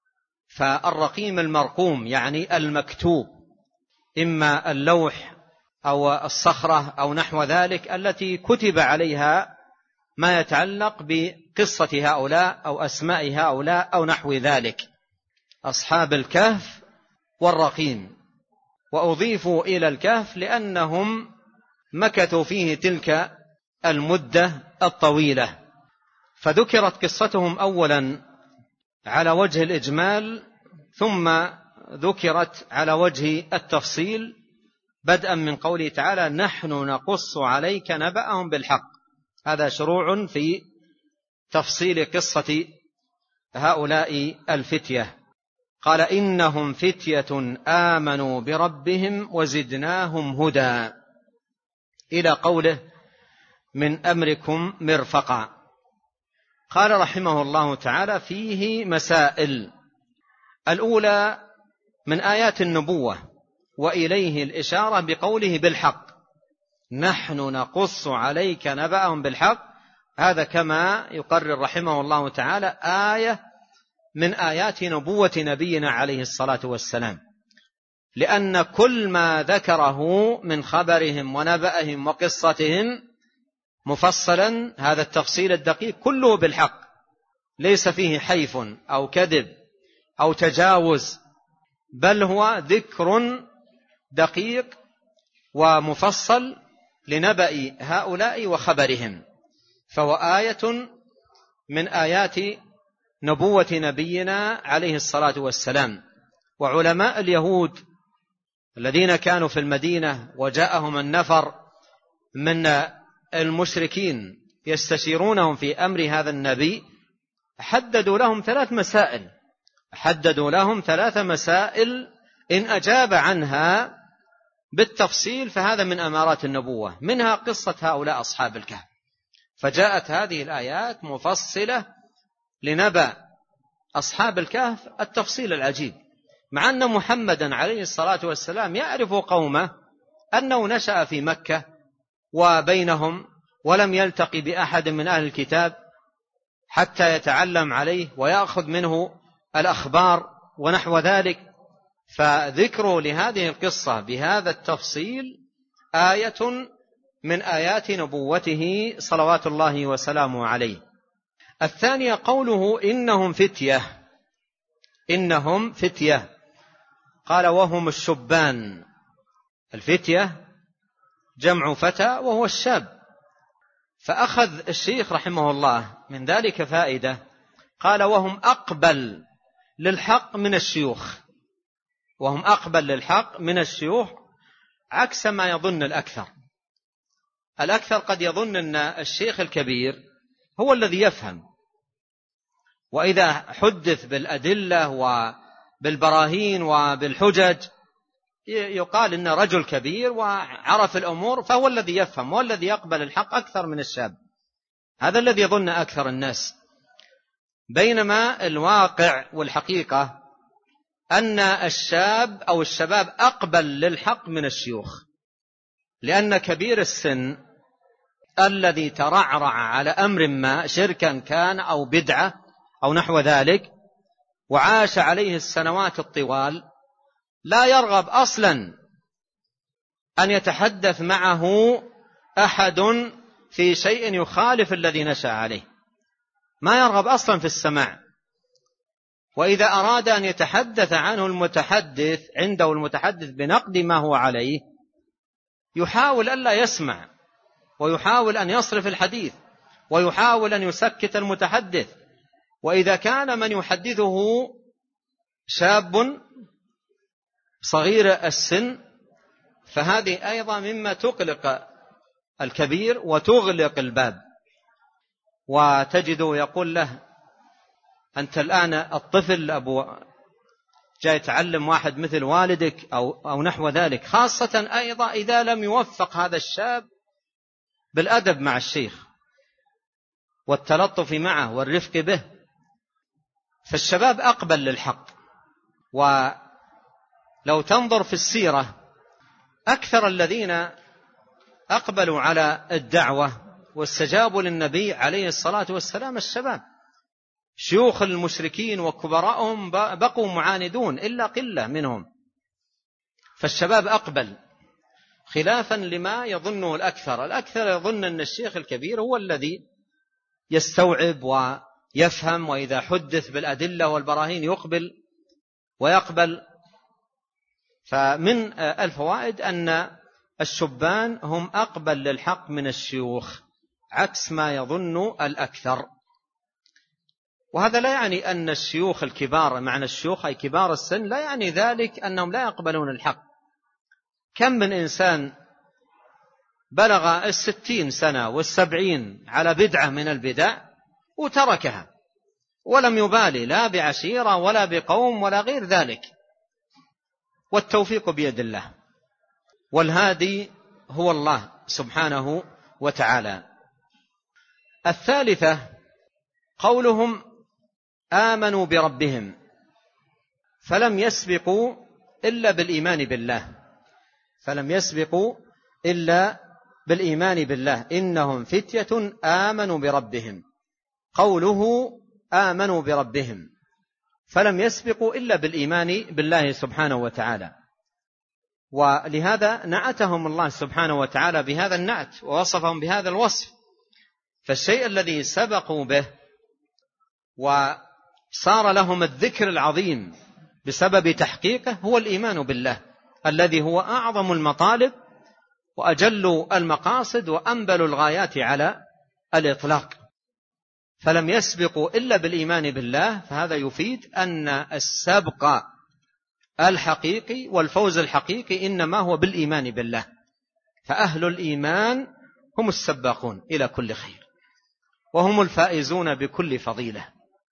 S2: فالرقيم المرقوم يعني المكتوب، إما اللوح أو الصخرة أو نحو ذلك التي كتب عليها ما يتعلق بقصة هؤلاء أو أسماء هؤلاء أو نحو ذلك، أصحاب الكهف والرقيم. وأضيفوا إلى الكهف لأنهم مكثوا فيه تلك المدة الطويلة. فذكرت قصتهم أولا على وجه الإجمال، ثم ذكرت على وجه التفصيل، بدءا من قوله تعالى نحن نقص عليك نبأهم بالحق. هذا شروع في تفصيل قصة هؤلاء الفتية. قال إنهم فتية آمنوا بربهم وزدناهم هدى، إلى قوله من أمركم مرفقا. قال رحمه الله تعالى فيه مسائل. الأولى من آيات النبوة، وإليه الإشارة بقوله بالحق، نحن نقص عليك نبأهم بالحق. هذا كما يقرر رحمه الله تعالى آية من آيات نبوة نبينا عليه الصلاة والسلام، لأن كل ما ذكره من خبرهم ونبأهم وقصتهم مفصلا، هذا التفصيل الدقيق كله بالحق، ليس فيه حيف أو كذب أو تجاوز، بل هو ذكر دقيق ومفصل لنبأ هؤلاء وخبرهم. فهو آية من آيات نبوة نبينا عليه الصلاة والسلام. وعلماء اليهود الذين كانوا في المدينة وجاءهم النفر من المشركين يستشيرونهم في أمر هذا النبي، حددوا لهم ثلاث مسائل حددوا لهم ثلاث مسائل إن أجاب عنها بالتفصيل فهذا من أمارات النبوة، منها قصة هؤلاء أصحاب الكهف. فجاءت هذه الآيات مفصلة لنبأ أصحاب الكهف التفصيل العجيب، مع أن محمدا عليه الصلاة والسلام يعرف قومه أنه نشأ في مكة وبينهم ولم يلتقي بأحد من أهل الكتاب حتى يتعلم عليه ويأخذ منه الأخبار ونحو ذلك. فذكر لهذه القصة بهذا التفصيل آية من آيات نبوته صلوات الله وسلامه عليه. الثانية قوله إنهم فتية إنهم فتية قال وهم الشبان. الفتية جمع فتى وهو الشاب. فأخذ الشيخ رحمه الله من ذلك فائدة، قال وهم أقبل للحق من الشيوخ وهم أقبل للحق من الشيوخ عكس ما يظن الأكثر. الأكثر قد يظن أن الشيخ الكبير هو الذي يفهم، وإذا حدث بالأدلة وبالبراهين وبالحجج يقال إن رجل كبير وعرف الأمور فهو الذي يفهم والذي يقبل الحق أكثر من الشاب. هذا الذي يظن أكثر الناس، بينما الواقع والحقيقة أن الشاب أو الشباب أقبل للحق من الشيوخ، لأن كبير السن الذي ترعرع على أمر ما شركا كان أو بدعة أو نحو ذلك وعاش عليه السنوات الطوال لا يرغب أصلا أن يتحدث معه أحد في شيء يخالف الذي نشأ عليه. ما يرغب أصلا في السماع. وإذا أراد أن يتحدث عنه المتحدث عنده المتحدث بنقد ما هو عليه يحاول ألا يسمع، ويحاول أن يصرف الحديث، ويحاول أن يسكت المتحدث. وإذا كان من يحدثه شاب صغير السن فهذه أيضا مما تقلق الكبير وتغلق الباب. وتجده يقول له: أنت الآن الطفل أبو جاي يتعلم واحد مثل والدك أو, أو نحو ذلك، خاصة أيضا إذا لم يوفق هذا الشاب بالأدب مع الشيخ والتلطف معه والرفق به. فالشباب أقبل للحق. ولو تنظر في السيرة أكثر الذين أقبلوا على الدعوة واستجابوا للنبي عليه الصلاة والسلام الشباب. شيوخ المشركين وكبراءهم بقوا معاندون إلا قلة منهم. فالشباب أقبل خلافا لما يظنه الأكثر. الأكثر يظن أن الشيخ الكبير هو الذي يستوعب ويفهم، وإذا حدث بالأدلة والبراهين يقبل ويقبل. فمن الفوائد أن الشبان هم أقبل للحق من الشيوخ عكس ما يظن الأكثر. وهذا لا يعني أن الشيوخ الكبار، معنى الشيوخ أي كبار السن، لا يعني ذلك أنهم لا يقبلون الحق. كم من إنسان بلغ الستين سنة والسبعين على بدعة من البدع وتركها ولم يبالي لا بعشيرة ولا بقوم ولا غير ذلك. والتوفيق بيد الله، والهادي هو الله سبحانه وتعالى. الثالثة قولهم آمنوا بربهم فلم يسبقوا إلا بالإيمان بالله، فلم يسبقوا إلا بالإيمان بالله إنهم فتية آمنوا بربهم. قوله آمنوا بربهم فلم يسبقوا إلا بالإيمان بالله سبحانه وتعالى. ولهذا نعتهم الله سبحانه وتعالى بهذا النعت ووصفهم بهذا الوصف. فالشيء الذي سبقوا به وصار لهم الذكر العظيم بسبب تحقيقه هو الإيمان بالله الذي هو أعظم المطالب وأجل المقاصد وأنبل الغايات على الإطلاق. فلم يسبقوا إلا بالإيمان بالله، فهذا يفيد أن السبق الحقيقي والفوز الحقيقي إنما هو بالإيمان بالله. فأهل الإيمان هم السباقون إلى كل خير وهم الفائزون بكل فضيلة.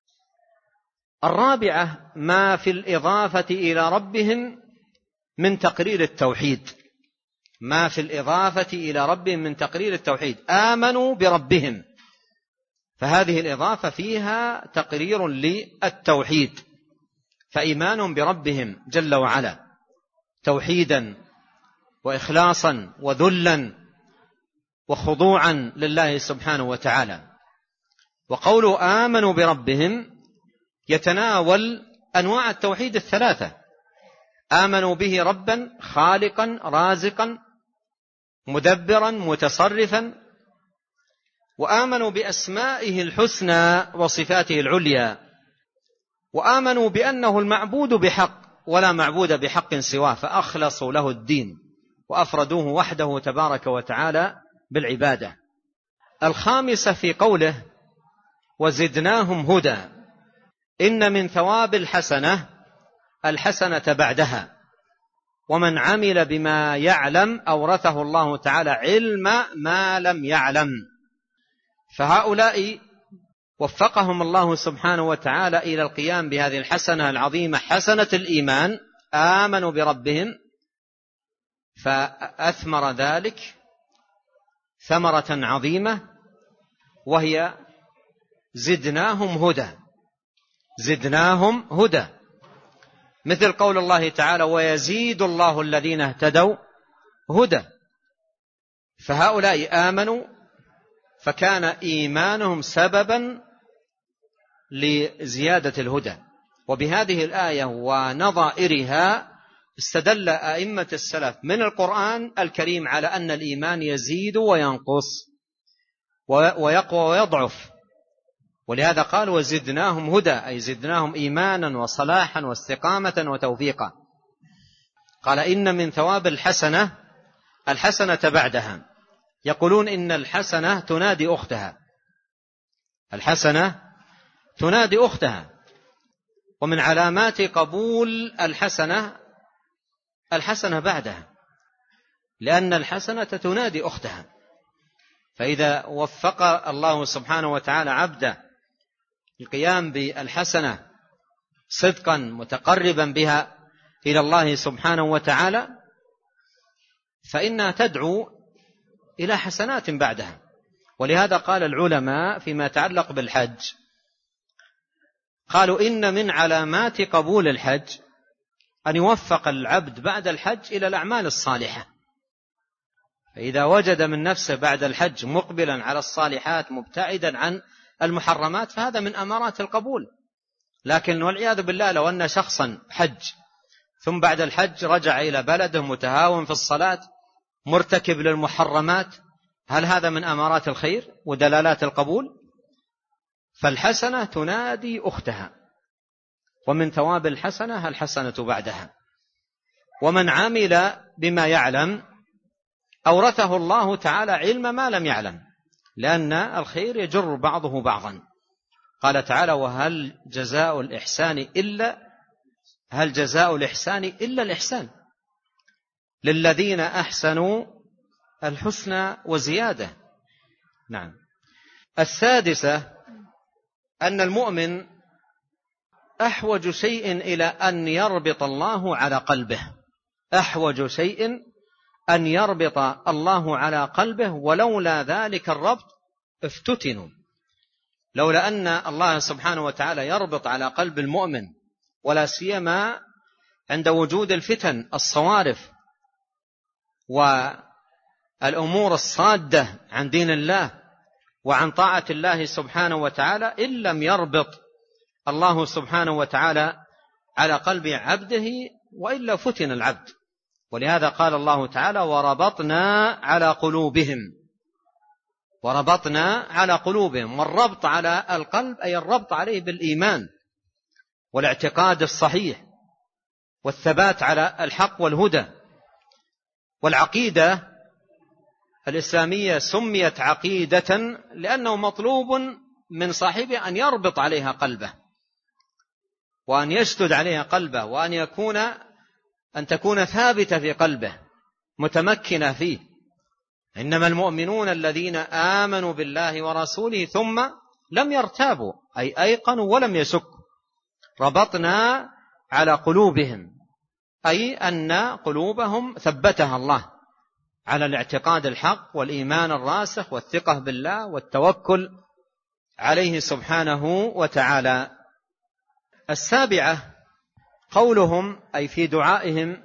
S2: الرابعة ما في الإضافة إلى ربهم من تقرير التوحيد، ما في الإضافة إلى ربهم من تقرير التوحيد. آمنوا بربهم، فهذه الإضافة فيها تقرير للتوحيد، فإيمان بربهم جل وعلا توحيدا وإخلاصا وذلا وخضوعا لله سبحانه وتعالى. وقول آمنوا بربهم يتناول أنواع التوحيد الثلاثة: آمنوا به ربا خالقا رازقا مدبرا متصرفا، وآمنوا بأسمائه الحسنى وصفاته العليا، وآمنوا بأنه المعبود بحق ولا معبود بحق سواه فأخلصوا له الدين وأفردوه وحده تبارك وتعالى بالعبادة. الخامسة في قوله وزدناهم هدى، إن من ثواب الحسنة الحسنة بعدها، ومن عمل بما يعلم أورثه الله تعالى علم ما لم يعلم. فهؤلاء وفقهم الله سبحانه وتعالى إلى القيام بهذه الحسنة العظيمة حسنة الإيمان، آمنوا بربهم، فأثمر ذلك ثمرة عظيمة وهي زدناهم هدى، زدناهم هدى، مثل قول الله تعالى ويزيد الله الذين اهتدوا هدى. فهؤلاء آمنوا فكان إيمانهم سببا لزيادة الهدى. وبهذه الآية ونظائرها استدل أئمة السلف من القرآن الكريم على أن الإيمان يزيد وينقص ويقوى ويضعف، ولهذا قال وزدناهم هدى، أي زدناهم إيمانا وصلاحا واستقامة وتوفيقا. قال إن من ثواب الحسنة الحسنة بعدها، يقولون إن الحسنة تنادي أختها، الحسنة تنادي أختها، ومن علامات قبول الحسنة الحسنة بعدها، لأن الحسنة تنادي أختها. فإذا وفق الله سبحانه وتعالى عبده القيام بالحسنة صدقا متقربا بها إلى الله سبحانه وتعالى، فإنها تدعو إلى حسنات بعدها. ولهذا قال العلماء فيما يتعلق بالحج، قالوا إن من علامات قبول الحج أن يوفق العبد بعد الحج إلى الأعمال الصالحة. فإذا وجد من نفسه بعد الحج مقبلا على الصالحات مبتعدا عن المحرمات فهذا من أمارات القبول. لكن والعياذ بالله لو أن شخصا حج ثم بعد الحج رجع إلى بلده متهاون في الصلاة مرتكب للمحرمات، هل هذا من أمارات الخير ودلالات القبول؟ فالحسنة تنادي أختها، ومن ثواب الحسنة الحسنة بعدها. ومن عمل بما يعلم أورثه الله تعالى علم ما لم يعلم، لأن الخير يجر بعضه بعضا. قال تعالى وهل جزاء الإحسان إلا هل جزاء الإحسان إلا الإحسان للذين أحسنوا الحسنى وزيادة. نعم. السادسة أن المؤمن أحوج شيء إلى أن يربط الله على قلبه، أحوج شيء أن يربط الله على قلبه، ولولا ذلك الربط افتتنوا. لولا أن الله سبحانه وتعالى يربط على قلب المؤمن، ولا سيما عند وجود الفتن الصوارف والأمور الصادة عن دين الله وعن طاعة الله سبحانه وتعالى، إن لم يربط الله سبحانه وتعالى على قلب عبده وإلا فتن العبد. ولهذا قال الله تعالى وربطنا على قلوبهم، وربطنا على قلوبهم. والربط على القلب أي الربط عليه بالإيمان والاعتقاد الصحيح والثبات على الحق والهدى. والعقيدة الإسلامية سميت عقيدة لأنه مطلوب من صاحبه أن يربط عليها قلبه وأن يشتد عليها قلبه، وأن يكون أن تكون ثابتة في قلبه متمكنة فيه. إنما المؤمنون الذين آمنوا بالله ورسوله ثم لم يرتابوا، أي أيقنوا ولم يشكوا. ربطنا على قلوبهم أي أن قلوبهم ثبتها الله على الاعتقاد الحق والإيمان الراسخ والثقة بالله والتوكل عليه سبحانه وتعالى. السابعة قولهم أي في دعائهم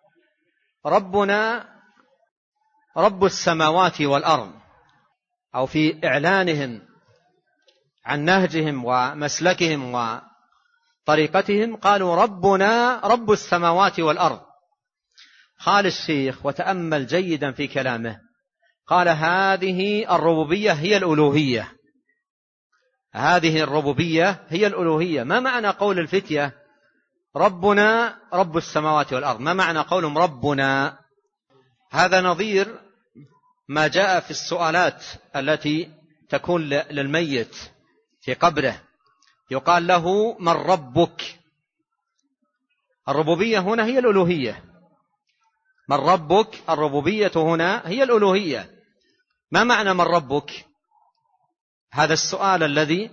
S2: ربنا رب السماوات والأرض، أو في إعلانهم عن نهجهم ومسلكهم وطريقتهم قالوا ربنا رب السماوات والأرض. قال الشيخ وتأمل جيدا في كلامه، قال هذه الربوبية هي الألوهية، هذه الربوبية هي الألوهية. ما معنى قول الفتية ربنا رب السماوات والأرض؟ ما معنى قولهم ربنا؟ هذا نظير ما جاء في السؤالات التي تكون للميت في قبره، يقال له من ربك؟ الربوبية هنا هي الألوهية، من ربك؟ الربوبية هنا هي الألوهية. ما معنى من ربك؟ هذا السؤال الذي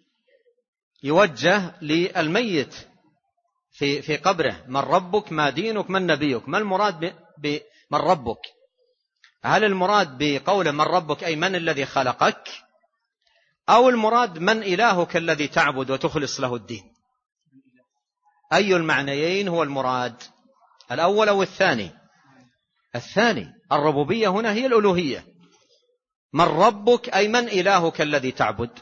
S2: يوجه للميت في في قبره، من ربك؟ ما دينك؟ من نبيك؟ ما المراد بمن ربك؟ هل المراد بقول من ربك أي من الذي خلقك، أو المراد من إلهك الذي تعبد وتخلص له الدين؟ أي المعنيين هو المراد، الأول أو الثاني؟ الثاني. الربوبية هنا هي الألوهية. من ربك أي من إلهك الذي تعبد.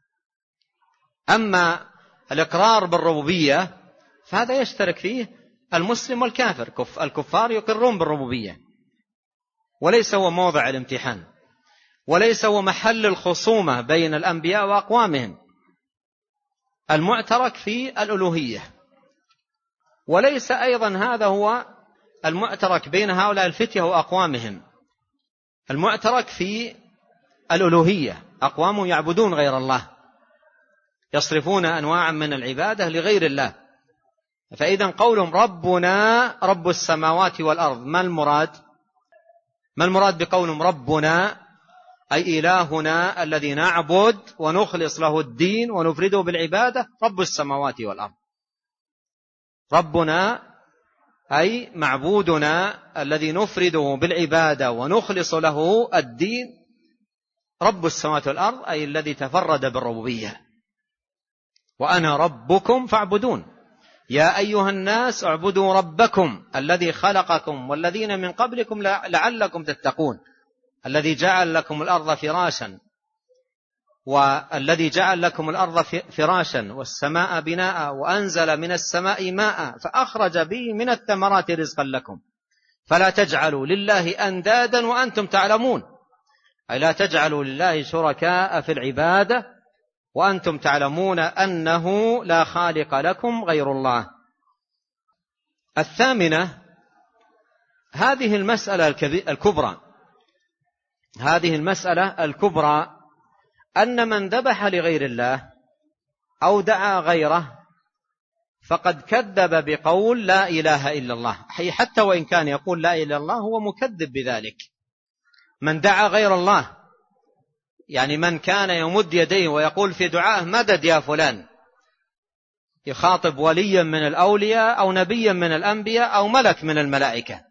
S2: أما الإقرار بالربوبية فهذا يشترك فيه المسلم والكافر، الكفار يقرون بالربوبية، وليس هو موضع الامتحان، وليس هو محل الخصومة بين الأنبياء وأقوامهم، المعترك في الألوهية، وليس أيضا هذا هو المعترك بين هؤلاء الفتية وأقوامهم. المعترك في الألوهية أقوام يعبدون غير الله، يصرفون أنواعا من العبادة لغير الله. فإذا قولهم ربنا رب السماوات والأرض، ما المراد؟ ما المراد بقولهم ربنا؟ أي إلهنا الذي نعبد ونخلص له الدين ونفرده بالعبادة رب السماوات والأرض. ربنا أي معبودنا الذي نفرده بالعبادة ونخلص له الدين رب السماوات والأرض، أي الذي تفرد بالربوبية. وأنا ربكم فاعبدون، يا أيها الناس اعبدوا ربكم الذي خلقكم والذين من قبلكم لعلكم تتقون، الذي جعل لكم الأرض فراشا والذي جعل لكم الأرض فراشا والسماء بناء وأنزل من السماء ماء فأخرج به من الثمرات رزقا لكم فلا تجعلوا لله أندادا وأنتم تعلمون، أي لا تجعلوا لله شركاء في العبادة وأنتم تعلمون أنه لا خالق لكم غير الله. الثامنة هذه المسألة الكبرى، هذه المسألة الكبرى أن من ذبح لغير الله أو دعا غيره فقد كذب بقول لا إله إلا الله، حتى وإن كان يقول لا إله إلا الله هو مكذب بذلك. من دعا غير الله، يعني من كان يمد يديه ويقول في دعائه مدد يا فلان، يخاطب وليا من الأولياء أو نبيا من الأنبياء أو ملك من الملائكة،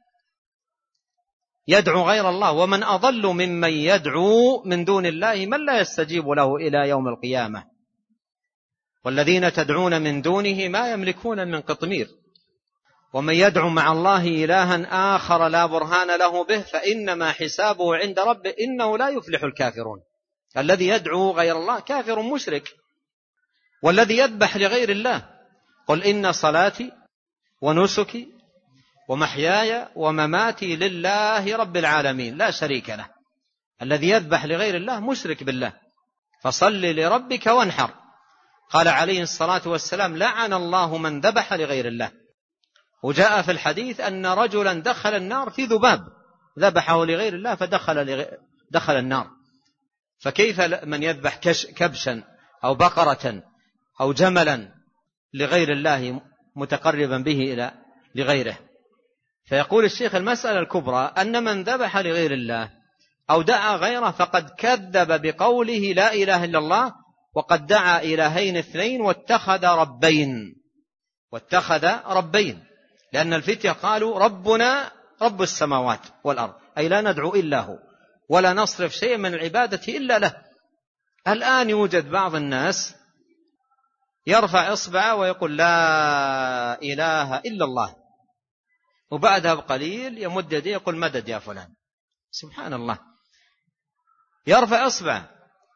S2: يدعو غير الله. ومن أضل ممن يدعو من دون الله من لا يستجيب له إلى يوم القيامة، والذين تدعون من دونه ما يملكون من قطمير. ومن يدعو مع الله إلها آخر لا برهان له به فإنما حسابه عند ربه إنه لا يفلح الكافرون. الذي يدعو غير الله كافر مشرك. والذي يذبح لغير الله، قل إن صلاتي ونسكي ومحياي ومماتي لله رب العالمين لا شريك له. الذي يذبح لغير الله مشرك بالله. فصل لربك وانحر. قال عليه الصلاة والسلام لعن الله من ذبح لغير الله. وجاء في الحديث أن رجلا دخل النار في ذباب ذبحه لغير الله فدخل لغير دخل النار. فكيف من يذبح كبشا أو بقرة أو جملا لغير الله متقربا به إلى لغيره؟ فيقول الشيخ المسألة الكبرى أن من ذبح لغير الله أو دعا غيره فقد كذب بقوله لا إله إلا الله، وقد دعا إلهين اثنين واتخذ ربين واتخذ ربين لأن الفتية قالوا ربنا رب السماوات والأرض، أي لا ندعو إلا هو ولا نصرف شيء من العبادة إلا له. الآن يوجد بعض الناس يرفع إصبعه ويقول لا إله إلا الله، وبعدها بقليل يمد يديه يقول مدد يا فلان. سبحان الله، يرفع إصبعه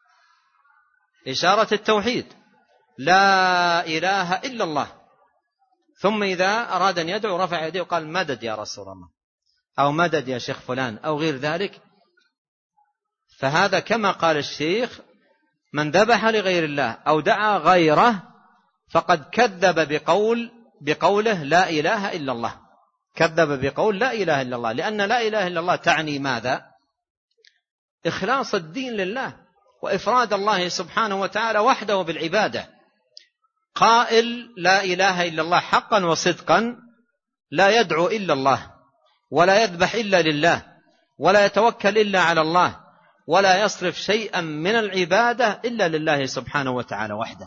S2: إشارة التوحيد لا إله إلا الله، ثم إذا أراد أن يدعو رفع يديه وقال مدد يا رسول الله أو مدد يا شيخ فلان أو غير ذلك. فهذا كما قال الشيخ من ذبح لغير الله أو دعا غيره فقد كذب بقول بقوله لا إله إلا الله، كذب بقول لا إله إلا الله، لأن لا إله إلا الله تعني ماذا؟ إخلاص الدين لله وإفراد الله سبحانه وتعالى وحده بالعبادة. قائل لا إله إلا الله حقا وصدقا لا يدعو إلا الله ولا يذبح إلا لله ولا يتوكل إلا على الله ولا يصرف شيئا من العبادة إلا لله سبحانه وتعالى وحده.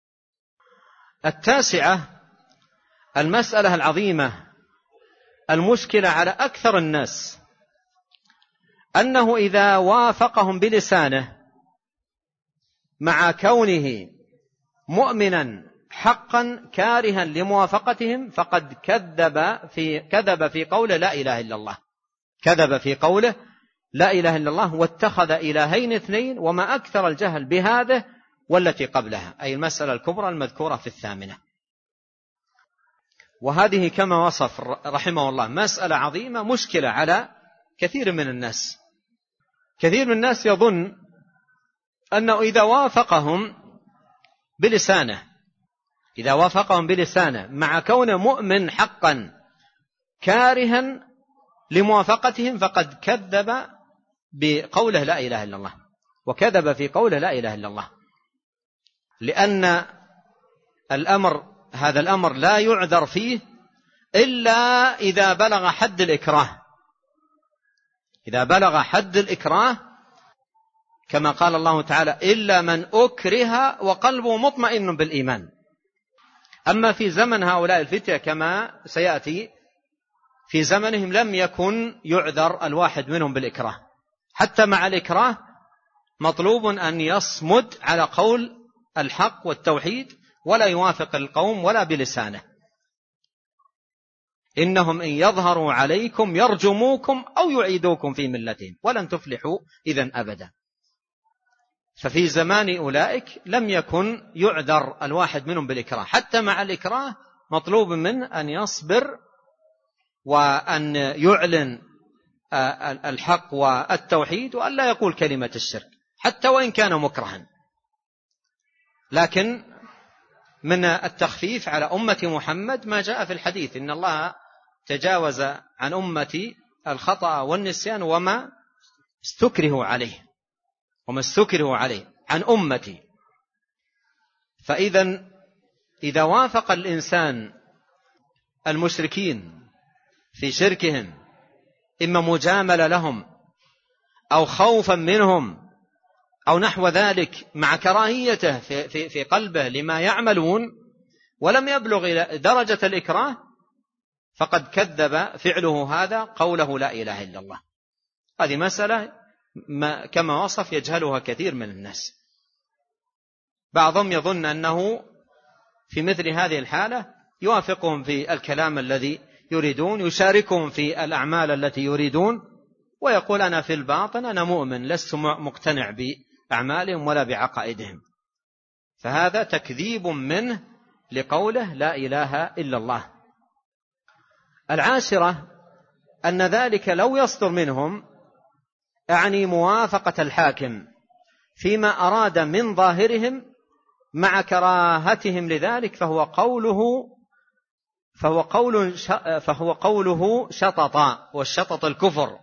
S2: التاسعة المسألة العظيمة المشكلة على أكثر الناس أنه إذا وافقهم بلسانه مع كونه مؤمنا حقا كارها لموافقتهم فقد كذب في كذب في قوله لا إله إلا الله، كذب في قوله لا إله إلا الله واتخذ إلهين اثنين، وما أكثر الجهل بهذه والتي قبلها، أي المسألة الكبرى المذكورة في الثامنة. وهذه كما وصف رحمه الله مسألة عظيمة مشكلة على كثير من الناس. كثير من الناس يظن أنه إذا وافقهم بلسانه إذا وافقهم بلسانه مع كونه مؤمن حقا كارها لموافقتهم فقد كذب بقوله لا إله إلا الله، وكذب في قوله لا إله إلا الله، لأن الأمر هذا الأمر لا يعذر فيه إلا إذا بلغ حد الإكراه. إذا بلغ حد الإكراه كما قال الله تعالى إلا من أكره وقلبه مطمئن بالإيمان. أما في زمن هؤلاء الفتية كما سيأتي، في زمنهم لم يكن يعذر الواحد منهم بالإكراه، حتى مع الإكراه مطلوب أن يصمد على قول الحق والتوحيد ولا يوافق القوم ولا بلسانه. إنهم إن يظهروا عليكم يرجموكم أو يعيدوكم في ملتهم ولن تفلحوا إذن أبدا. ففي زمان أولئك لم يكن يعذر الواحد منهم بالإكراه، حتى مع الإكراه مطلوب منه أن يصبر وأن يعلن الحق والتوحيد وأن لا يقول كلمة الشرك حتى وإن كان مكرها. لكن من التخفيف على أمة محمد ما جاء في الحديث إن الله تجاوز عن أمتي الخطأ والنسيان وما استكره عليه وما استكره عليه عن أمتي. فإذا إذا وافق الإنسان المشركين في شركهم إما مجاملة لهم أو خوفا منهم أو نحو ذلك مع كراهيته في, في, في قلبه لما يعملون ولم يبلغ إلى درجة الإكراه فقد كذب فعله هذا قوله لا إله إلا الله. هذه مسألة ما كما وصف يجهلها كثير من الناس. بعضهم يظن أنه في مثل هذه الحالة يوافقهم في الكلام الذي يريدون، يشاركهم في الأعمال التي يريدون، ويقول أنا في الباطن أنا مؤمن لست مقتنع بأعمالهم ولا بعقائدهم. فهذا تكذيب منه لقوله لا إله إلا الله. العاشرة أن ذلك لو يصدر منهم أعني موافقة الحاكم فيما أراد من ظاهرهم مع كراهتهم لذلك فهو قوله فهو قول فهو قوله شططا، والشطط الكفر.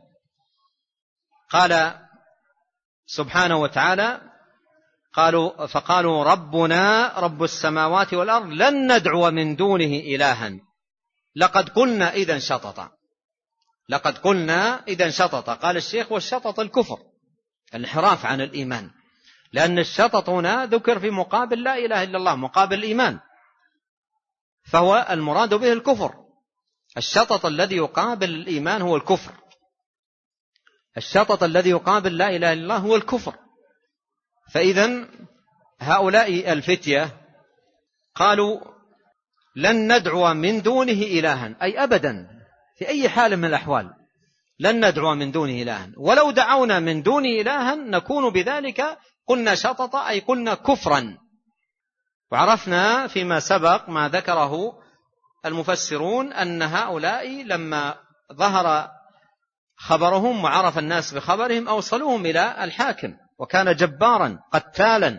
S2: قال سبحانه وتعالى قالوا فقالوا ربنا رب السماوات والأرض لن ندعو من دونه إلها لقد قلنا إذن شططا. لقد قلنا إذن شططا. قال الشيخ والشطط الكفر، الانحراف عن الإيمان، لأن الشطط هنا ذكر في مقابل لا إله إلا الله، مقابل الإيمان، فهو المراد به الكفر. الشطط الذي يقابل الإيمان هو الكفر، الشطط الذي يقابل لا إله إلا الله هو الكفر. فإذن هؤلاء الفتية قالوا لن ندعو من دونه إلها، أي أبدا في أي حال من الأحوال لن ندعو من دونه إلها، ولو دعونا من دونه إلها نكون بذلك قلنا شطط أي قلنا كفرا. وعرفنا فيما سبق ما ذكره المفسرون أن هؤلاء لما ظهر خبرهم وعرف الناس بخبرهم أوصلوهم إلى الحاكم، وكان جبارا قتالا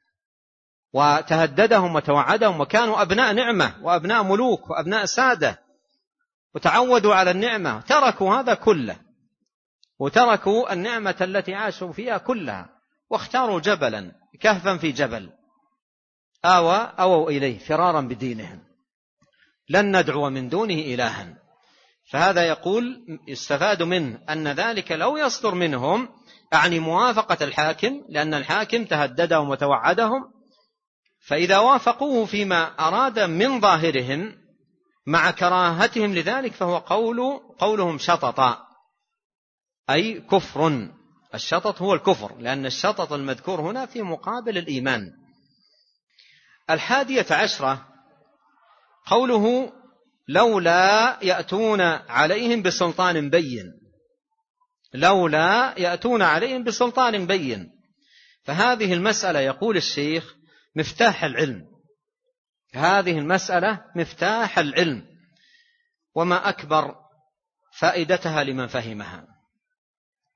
S2: وتهددهم وتوعدهم، وكانوا أبناء نعمة وأبناء ملوك وأبناء سادة وتعودوا على النعمة، تركوا هذا كله وتركوا النعمة التي عاشوا فيها كلها واختاروا جبلا كهفا في جبل آوى أووا إليه فرارا بدينهم. لن ندعو من دونه إلها. فهذا يقول يستفاد منه أن ذلك لو يصدر منهم أعني موافقة الحاكم، لأن الحاكم تهددهم وتوعدهم، فإذا وافقوه فيما أراد من ظاهرهم مع كراهتهم لذلك فهو قول قولهم شططا أي كفر. الشطط هو الكفر، لأن الشطط المذكور هنا في مقابل الإيمان. الحادية عشرة قوله لولا يأتون عليهم بسلطان بين. لولا يأتون عليهم بسلطان بين. فهذه المسألة يقول الشيخ مفتاح العلم، هذه المسألة مفتاح العلم، وما أكبر فائدتها لمن فهمها.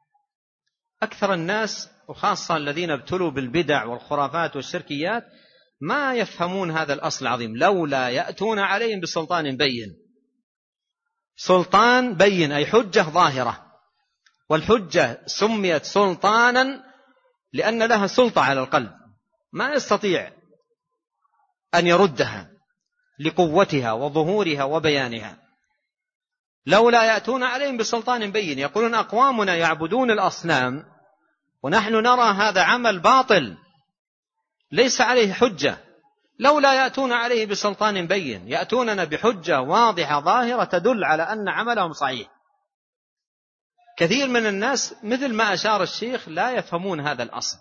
S2: أكثر الناس وخاصة الذين ابتلوا بالبدع والخرافات والشركيات ما يفهمون هذا الأصل العظيم. لولا يأتون عليهم بسلطان بين. سلطان بين أي حجة ظاهرة، والحجة سميت سلطانا لأن لها سلطة على القلب، ما يستطيع أن يردها لقوتها وظهورها وبيانها. لولا يأتون عليهم بسلطان بين. يقولون أقوامنا يعبدون الأصنام ونحن نرى هذا عمل باطل ليس عليه حجة، لولا يأتون عليه بسلطان بين، يأتوننا بحجة واضحة ظاهرة تدل على أن عملهم صحيح. كثير من الناس مثل ما أشار الشيخ لا يفهمون هذا الأصل.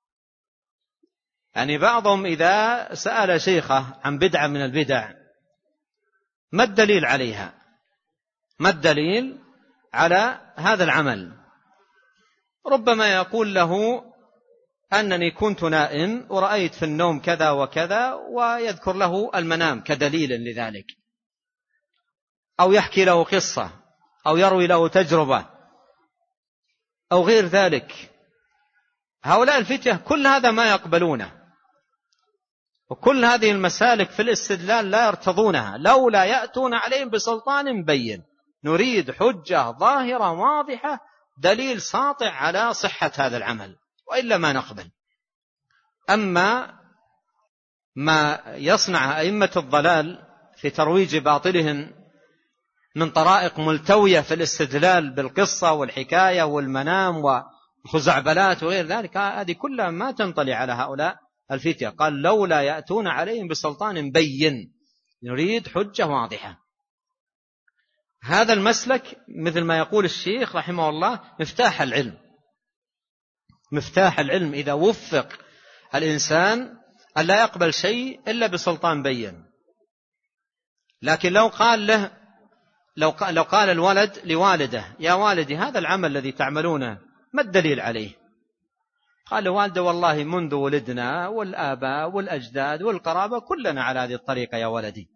S2: يعني بعضهم إذا سأل شيخه عن بدعة من البدع ما الدليل عليها، ما الدليل على هذا العمل، ربما يقول له أنني كنت نائم ورأيت في النوم كذا وكذا، ويذكر له المنام كدليل لذلك، أو يحكي له قصة، أو يروي له تجربة، أو غير ذلك. هؤلاء الفتية كل هذا ما يقبلونه، وكل هذه المسالك في الاستدلال لا يرتضونها. لولا يأتون عليهم بسلطان بين، نريد حجة ظاهرة واضحة دليل ساطع على صحة هذا العمل، وإلا ما نقبل. أما ما يصنع أئمة الضلال في ترويج باطلهم من طرائق ملتوية في الاستدلال بالقصة والحكاية والمنام وخزعبلات وغير ذلك، هذه كلها ما تنطلي على هؤلاء الفتية. قال لولا يأتون عليهم بسلطان بين، نريد حجة واضحة. هذا المسلك مثل ما يقول الشيخ رحمه الله مفتاح العلم، مفتاح العلم إذا وفق الإنسان أن لا يقبل شيء إلا بسلطان بين. لكن لو قال له لو قال, لو قال الولد لوالده يا والدي هذا العمل الذي تعملونه ما الدليل عليه؟ قال لوالده والله منذ ولدنا والآباء والأجداد والقرابة كلنا على هذه الطريقة يا ولدي.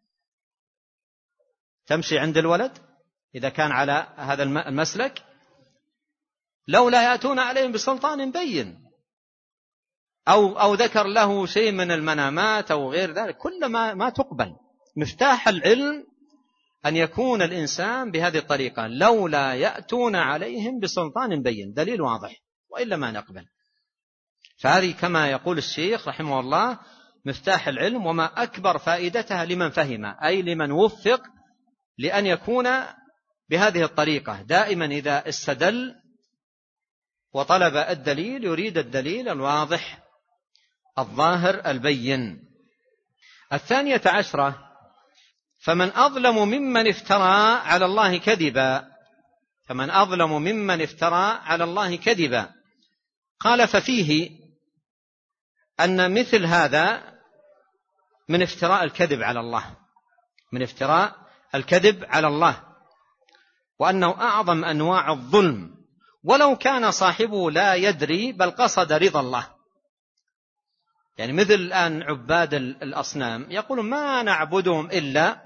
S2: تمشي عند الولد إذا كان على هذا المسلك؟ لولا يأتون عليهم بسلطان بين، أو, أو ذكر له شيء من المنامات أو غير ذلك، كل ما, ما تقبل. مفتاح العلم أن يكون الإنسان بهذه الطريقة، لولا يأتون عليهم بسلطان بين، دليل واضح، وإلا ما نقبل. فهذه كما يقول الشيخ رحمه الله مفتاح العلم، وما أكبر فائدتها لمن فهم، أي لمن وفق لأن يكون بهذه الطريقة. دائما إذا استدل وطلب الدليل يريد الدليل الواضح الظاهر البين. الثانية عشرة: فمن أظلم ممن افترى على الله كذبا. فمن أظلم ممن افترى على الله كذبا. قال ففيه أن مثل هذا من افتراء الكذب على الله، من افتراء الكذب على الله، وأنه أعظم أنواع الظلم، ولو كان صاحبه لا يدري بل قصد رضا الله. يعني مثل الآن عباد الأصنام يقولون ما نعبدهم إلا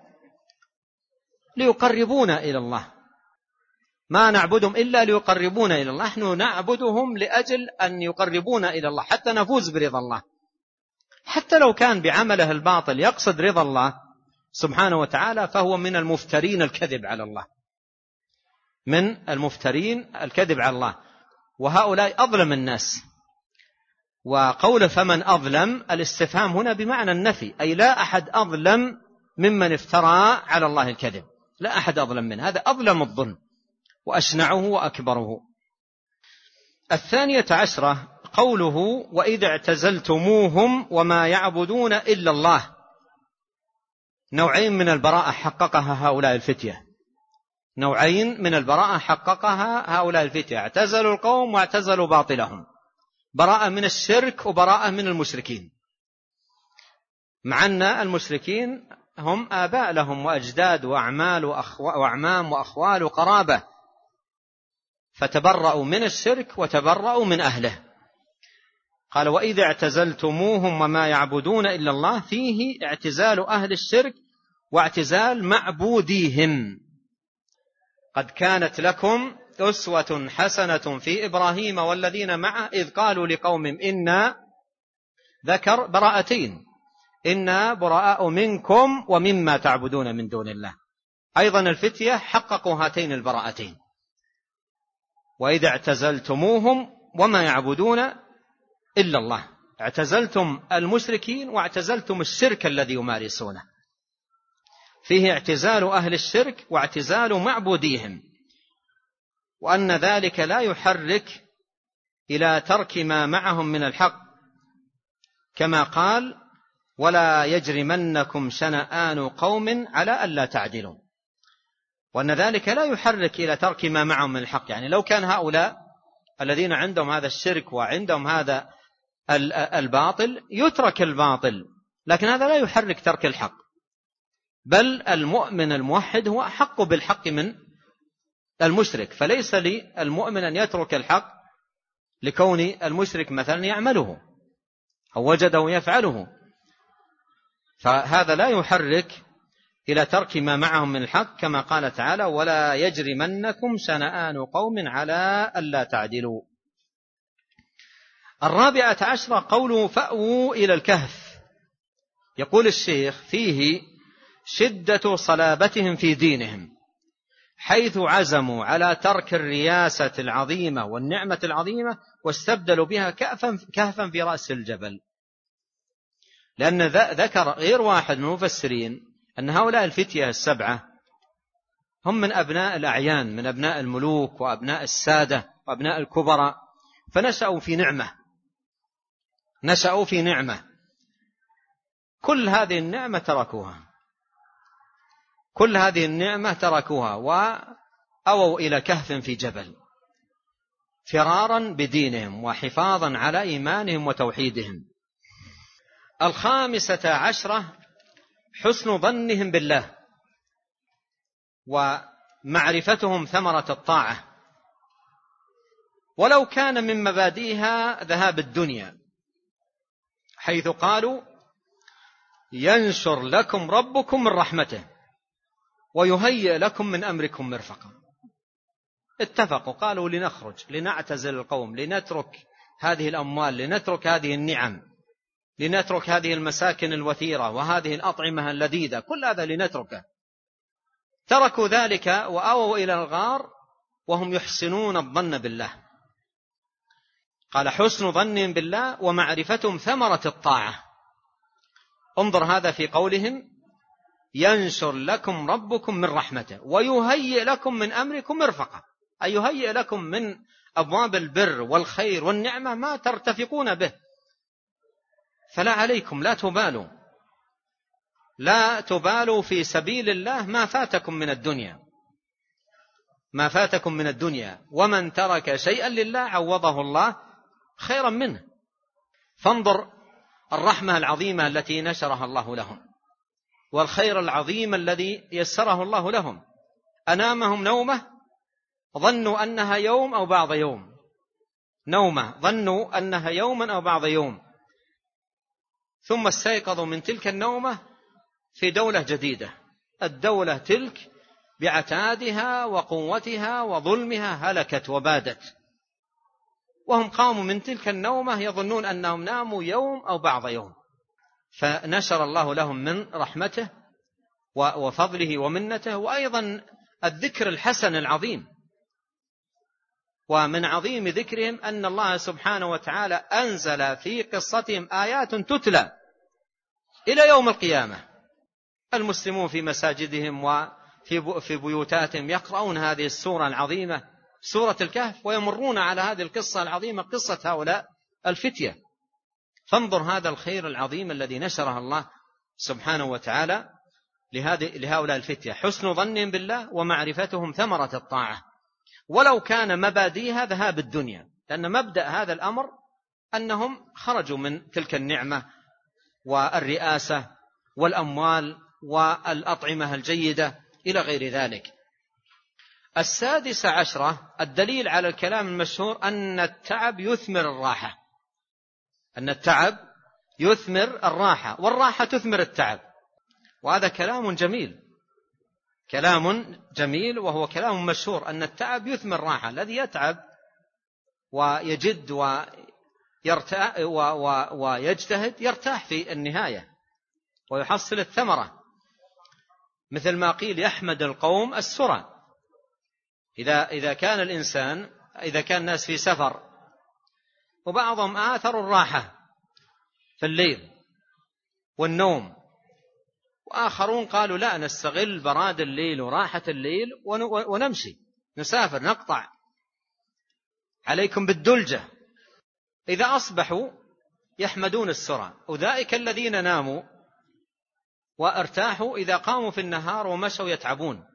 S2: ليقربونا إلى الله، ما نعبدهم إلا ليقربونا إلى الله، نحن نعبدهم لأجل أن يقربونا إلى الله حتى نفوز برضا الله. حتى لو كان بعمله الباطل يقصد رضا الله سبحانه وتعالى فهو من المفترين الكذب على الله، من المفترين الكذب على الله، وهؤلاء أظلم الناس. وقول فمن أظلم الاستفهام هنا بمعنى النفي، أي لا أحد أظلم ممن افترى على الله الكذب، لا أحد أظلم منه، هذا أظلم الظلم وأشنعه وأكبره. الثانية عشرة قوله وإذا اعتزلتموهم وما يعبدون إلا الله. نوعين من البراءة حققها هؤلاء الفتية، نوعين من البراءة حققها هؤلاء الفتية، اعتزلوا القوم واعتزلوا باطلهم، براءة من الشرك وبراءة من المشركين. مع أن المشركين هم آباء لهم وأجداد وأعمال وأعمام وأخوال وقرابة، فتبرأوا من الشرك وتبرأوا من أهله. قال وإذا اعتزلتموهم وما يعبدون إلا الله، فيه اعتزال أهل الشرك واعتزال معبوديهم. قد كانت لكم أسوة حسنة في إبراهيم والذين معه إذ قالوا لقوم إنا ذكر براءتين إنا براء منكم ومما تعبدون من دون الله. أيضا الفتية حققوا هاتين البراءتين: وإذا اعتزلتموهم وما يعبدون إلا الله. اعتزلتم المشركين واعتزلتم الشرك الذي يمارسونه، فيه اعتزال أهل الشرك واعتزال معبوديهم، وأن ذلك لا يحرك إلى ترك ما معهم من الحق، كما قال: ولا يجرمنكم شنآن قوم على ألا تعدلوا. وأن ذلك لا يحرك إلى ترك ما معهم من الحق. يعني لو كان هؤلاء الذين عندهم هذا الشرك وعندهم هذا الباطل يترك الباطل، لكن هذا لا يحرك ترك الحق، بل المؤمن الموحد هو أحق بالحق من المشرك. فليس للمؤمن أن يترك الحق لكون المشرك مثلا يعمله أو وجده يفعله، فهذا لا يحرك إلى ترك ما معهم من الحق، كما قال تعالى: ولا يجرمنكم شنآن قوم على ألا تعدلوا. الرابعة عشرة قوله: فأووا إلى الكهف. يقول الشيخ: فيه شدة صلابتهم في دينهم، حيث عزموا على ترك الرياسة العظيمة والنعمة العظيمة واستبدلوا بها كهفا في رأس الجبل. لأن ذكر غير واحد من المفسرين أن هؤلاء الفتية السبعة هم من أبناء الأعيان، من أبناء الملوك وأبناء السادة وأبناء الكبراء، فنشأوا في نعمة نشأوا في نعمة كل هذه النعمة تركوها كل هذه النعمة تركوها وأووا إلى كهف في جبل، فرارا بدينهم وحفاظا على إيمانهم وتوحيدهم. الخامسة عشرة حسن ظنهم بالله ومعرفتهم ثمرة الطاعة، ولو كان من مبادئها ذهاب الدنيا، حيث قالوا: ينشر لكم ربكم من رحمته ويهيئ لكم من أمركم مرفقا. اتفقوا، قالوا: لنخرج، لنعتزل القوم، لنترك هذه الأموال، لنترك هذه النعم، لنترك هذه المساكن الوثيرة وهذه الأطعمة اللذيذة، كل هذا لنتركه. تركوا ذلك وآووا إلى الغار وهم يحسنون الظن بالله. قال: حسن ظنهم بالله ومعرفتهم ثمرة الطاعة. انظر هذا في قولهم: ينشر لكم ربكم من رحمته ويهيئ لكم من أمركم مرفقا، أي يهيئ لكم من أبواب البر والخير والنعمة ما ترتفقون به. فلا عليكم، لا تبالوا لا تبالوا في سبيل الله ما فاتكم من الدنيا ما فاتكم من الدنيا ومن ترك شيئا لله عوضه الله خيرا منه. فانظر الرحمة العظيمة التي نشرها الله لهم والخير العظيم الذي يسره الله لهم. أنامهم نومة ظنوا أنها يوم أو بعض يوم نومة ظنوا أنها يوما أو بعض يوم ثم استيقظوا من تلك النومة في دولة جديدة، الدولة تلك بعتادها وقوتها وظلمها هلكت وبادت، وهم قاموا من تلك النومة يظنون أنهم ناموا يوم أو بعض يوم. فنشر الله لهم من رحمته وفضله ومنته، وأيضا الذكر الحسن العظيم. ومن عظيم ذكرهم أن الله سبحانه وتعالى أنزل في قصتهم آيات تتلى إلى يوم القيامة. المسلمون في مساجدهم وفي بيوتاتهم يقرؤون هذه السورة العظيمة، سورة الكهف، ويمرون على هذه القصة العظيمة، قصة هؤلاء الفتية. فانظر هذا الخير العظيم الذي نشره الله سبحانه وتعالى لهؤلاء الفتية: حسن ظنهم بالله ومعرفتهم ثمرة الطاعة، ولو كان مبادئها ذهاب الدنيا. لأن مبدأ هذا الأمر أنهم خرجوا من تلك النعمة والرئاسة والأموال والأطعمة الجيدة إلى غير ذلك. السادسة عشرة الدليل على الكلام المشهور أن التعب يثمر الراحة أن التعب يثمر الراحة والراحة تثمر التعب. وهذا كلام جميل كلام جميل وهو كلام مشهور، أن التعب يثمر الراحة. الذي يتعب ويجد ويجتهد يرتاح في النهاية، ويحصل الثمرة، مثل ما قيل يحمد القوم السرى. إذا إذا كان الإنسان إذا كان الناس في سفر وبعضهم آثروا الراحة في الليل والنوم، وآخرون قالوا لا، نستغل براد الليل وراحة الليل ونمشي نسافر نقطع عليكم بالدلجة. إذا أصبحوا يحمدون السرى. أولئك الذين ناموا وارتاحوا إذا قاموا في النهار ومشوا يتعبون،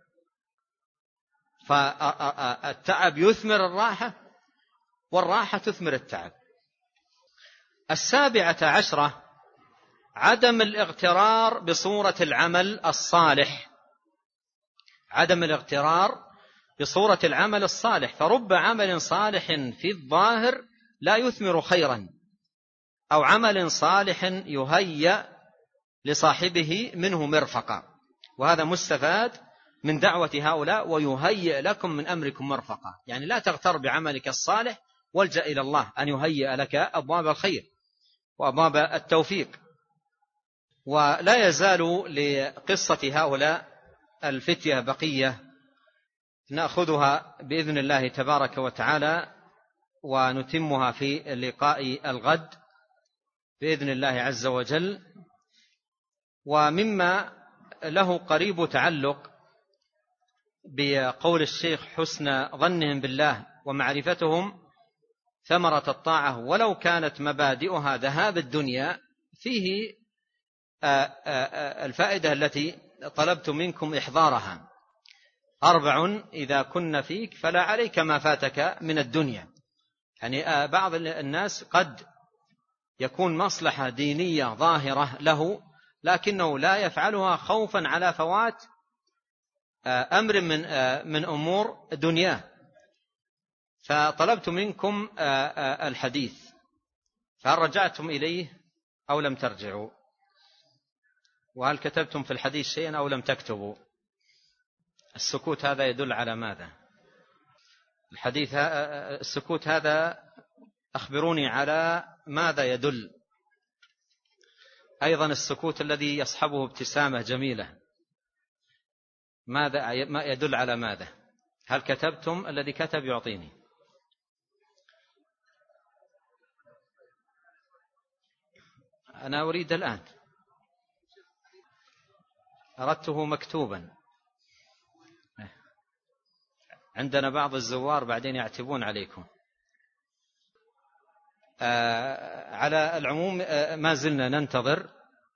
S2: فالتعب يثمر الراحة والراحة تثمر التعب. السابعة عشرة عدم الاغترار بصورة العمل الصالح. عدم الاغترار بصورة العمل الصالح، فرب عمل صالح في الظاهر لا يثمر خيرا، أو عمل صالح يهيأ لصاحبه منه مرفقا. وهذا مستفاد من دعوة هؤلاء: ويهيئ لكم من أمركم مرفقا. يعني لا تغتر بعملك الصالح، والجأ إلى الله أن يهيئ لك أبواب الخير وأبواب التوفيق. ولا يزال لقصة هؤلاء الفتية بقية نأخذها بإذن الله تبارك وتعالى، ونتمها في اللقاء الغد بإذن الله عز وجل. ومما له قريب تعلق بقول الشيخ: حسن ظنهم بالله ومعرفتهم ثمرة الطاعة ولو كانت مبادئها ذهاب الدنيا، فيه الفائدة التي طلبت منكم إحضارها: أربع إذا كن فيك فلا عليك ما فاتك من الدنيا. يعني بعض الناس قد يكون مصلحة دينية ظاهرة له، لكنه لا يفعلها خوفا على فوات أمر من من أمور دنياه. فطلبت منكم الحديث، فهل رجعتم إليه أو لم ترجعوا؟ وهل كتبتم في الحديث شيئا أو لم تكتبوا؟ السكوت هذا يدل على ماذا؟ الحديث السكوت هذا أخبروني على ماذا يدل؟ أيضا السكوت الذي يصحبه ابتسامة جميلة، ماذا يدل على ماذا؟ هل كتبتم؟ الذي كتب يعطيني. أنا أريد الآن، أردته مكتوبا. عندنا بعض الزوار بعدين يعتبون عليكم. آه على العموم آه ما زلنا ننتظر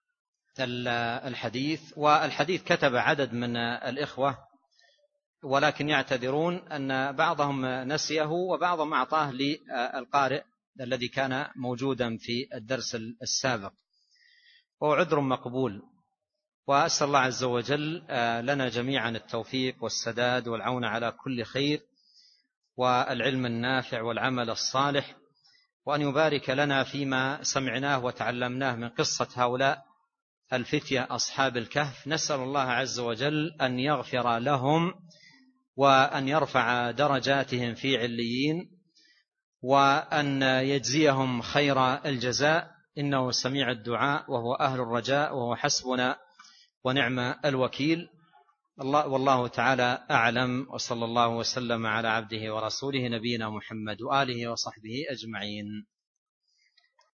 S2: الحديث، والحديث كتب عدد من الإخوة ولكن يعتذرون أن بعضهم نسيه وبعضهم أعطاه للقارئ الذي كان موجودا في الدرس السابق، وهو عذر مقبول. وأسأل الله عز وجل لنا جميعا التوفيق والسداد والعون على كل خير والعلم النافع والعمل الصالح، وأن يبارك لنا فيما سمعناه وتعلمناه من قصة هؤلاء الفتية أصحاب الكهف. نسأل الله عز وجل أن يغفر لهم وأن يرفع درجاتهم في عليين، وأن يجزيهم خير الجزاء، إنه سميع الدعاء وهو أهل الرجاء وهو حسبنا ونعم الوكيل. الله والله تعالى أعلم، وصلى الله وسلم على عبده ورسوله نبينا محمد وآله وصحبه أجمعين.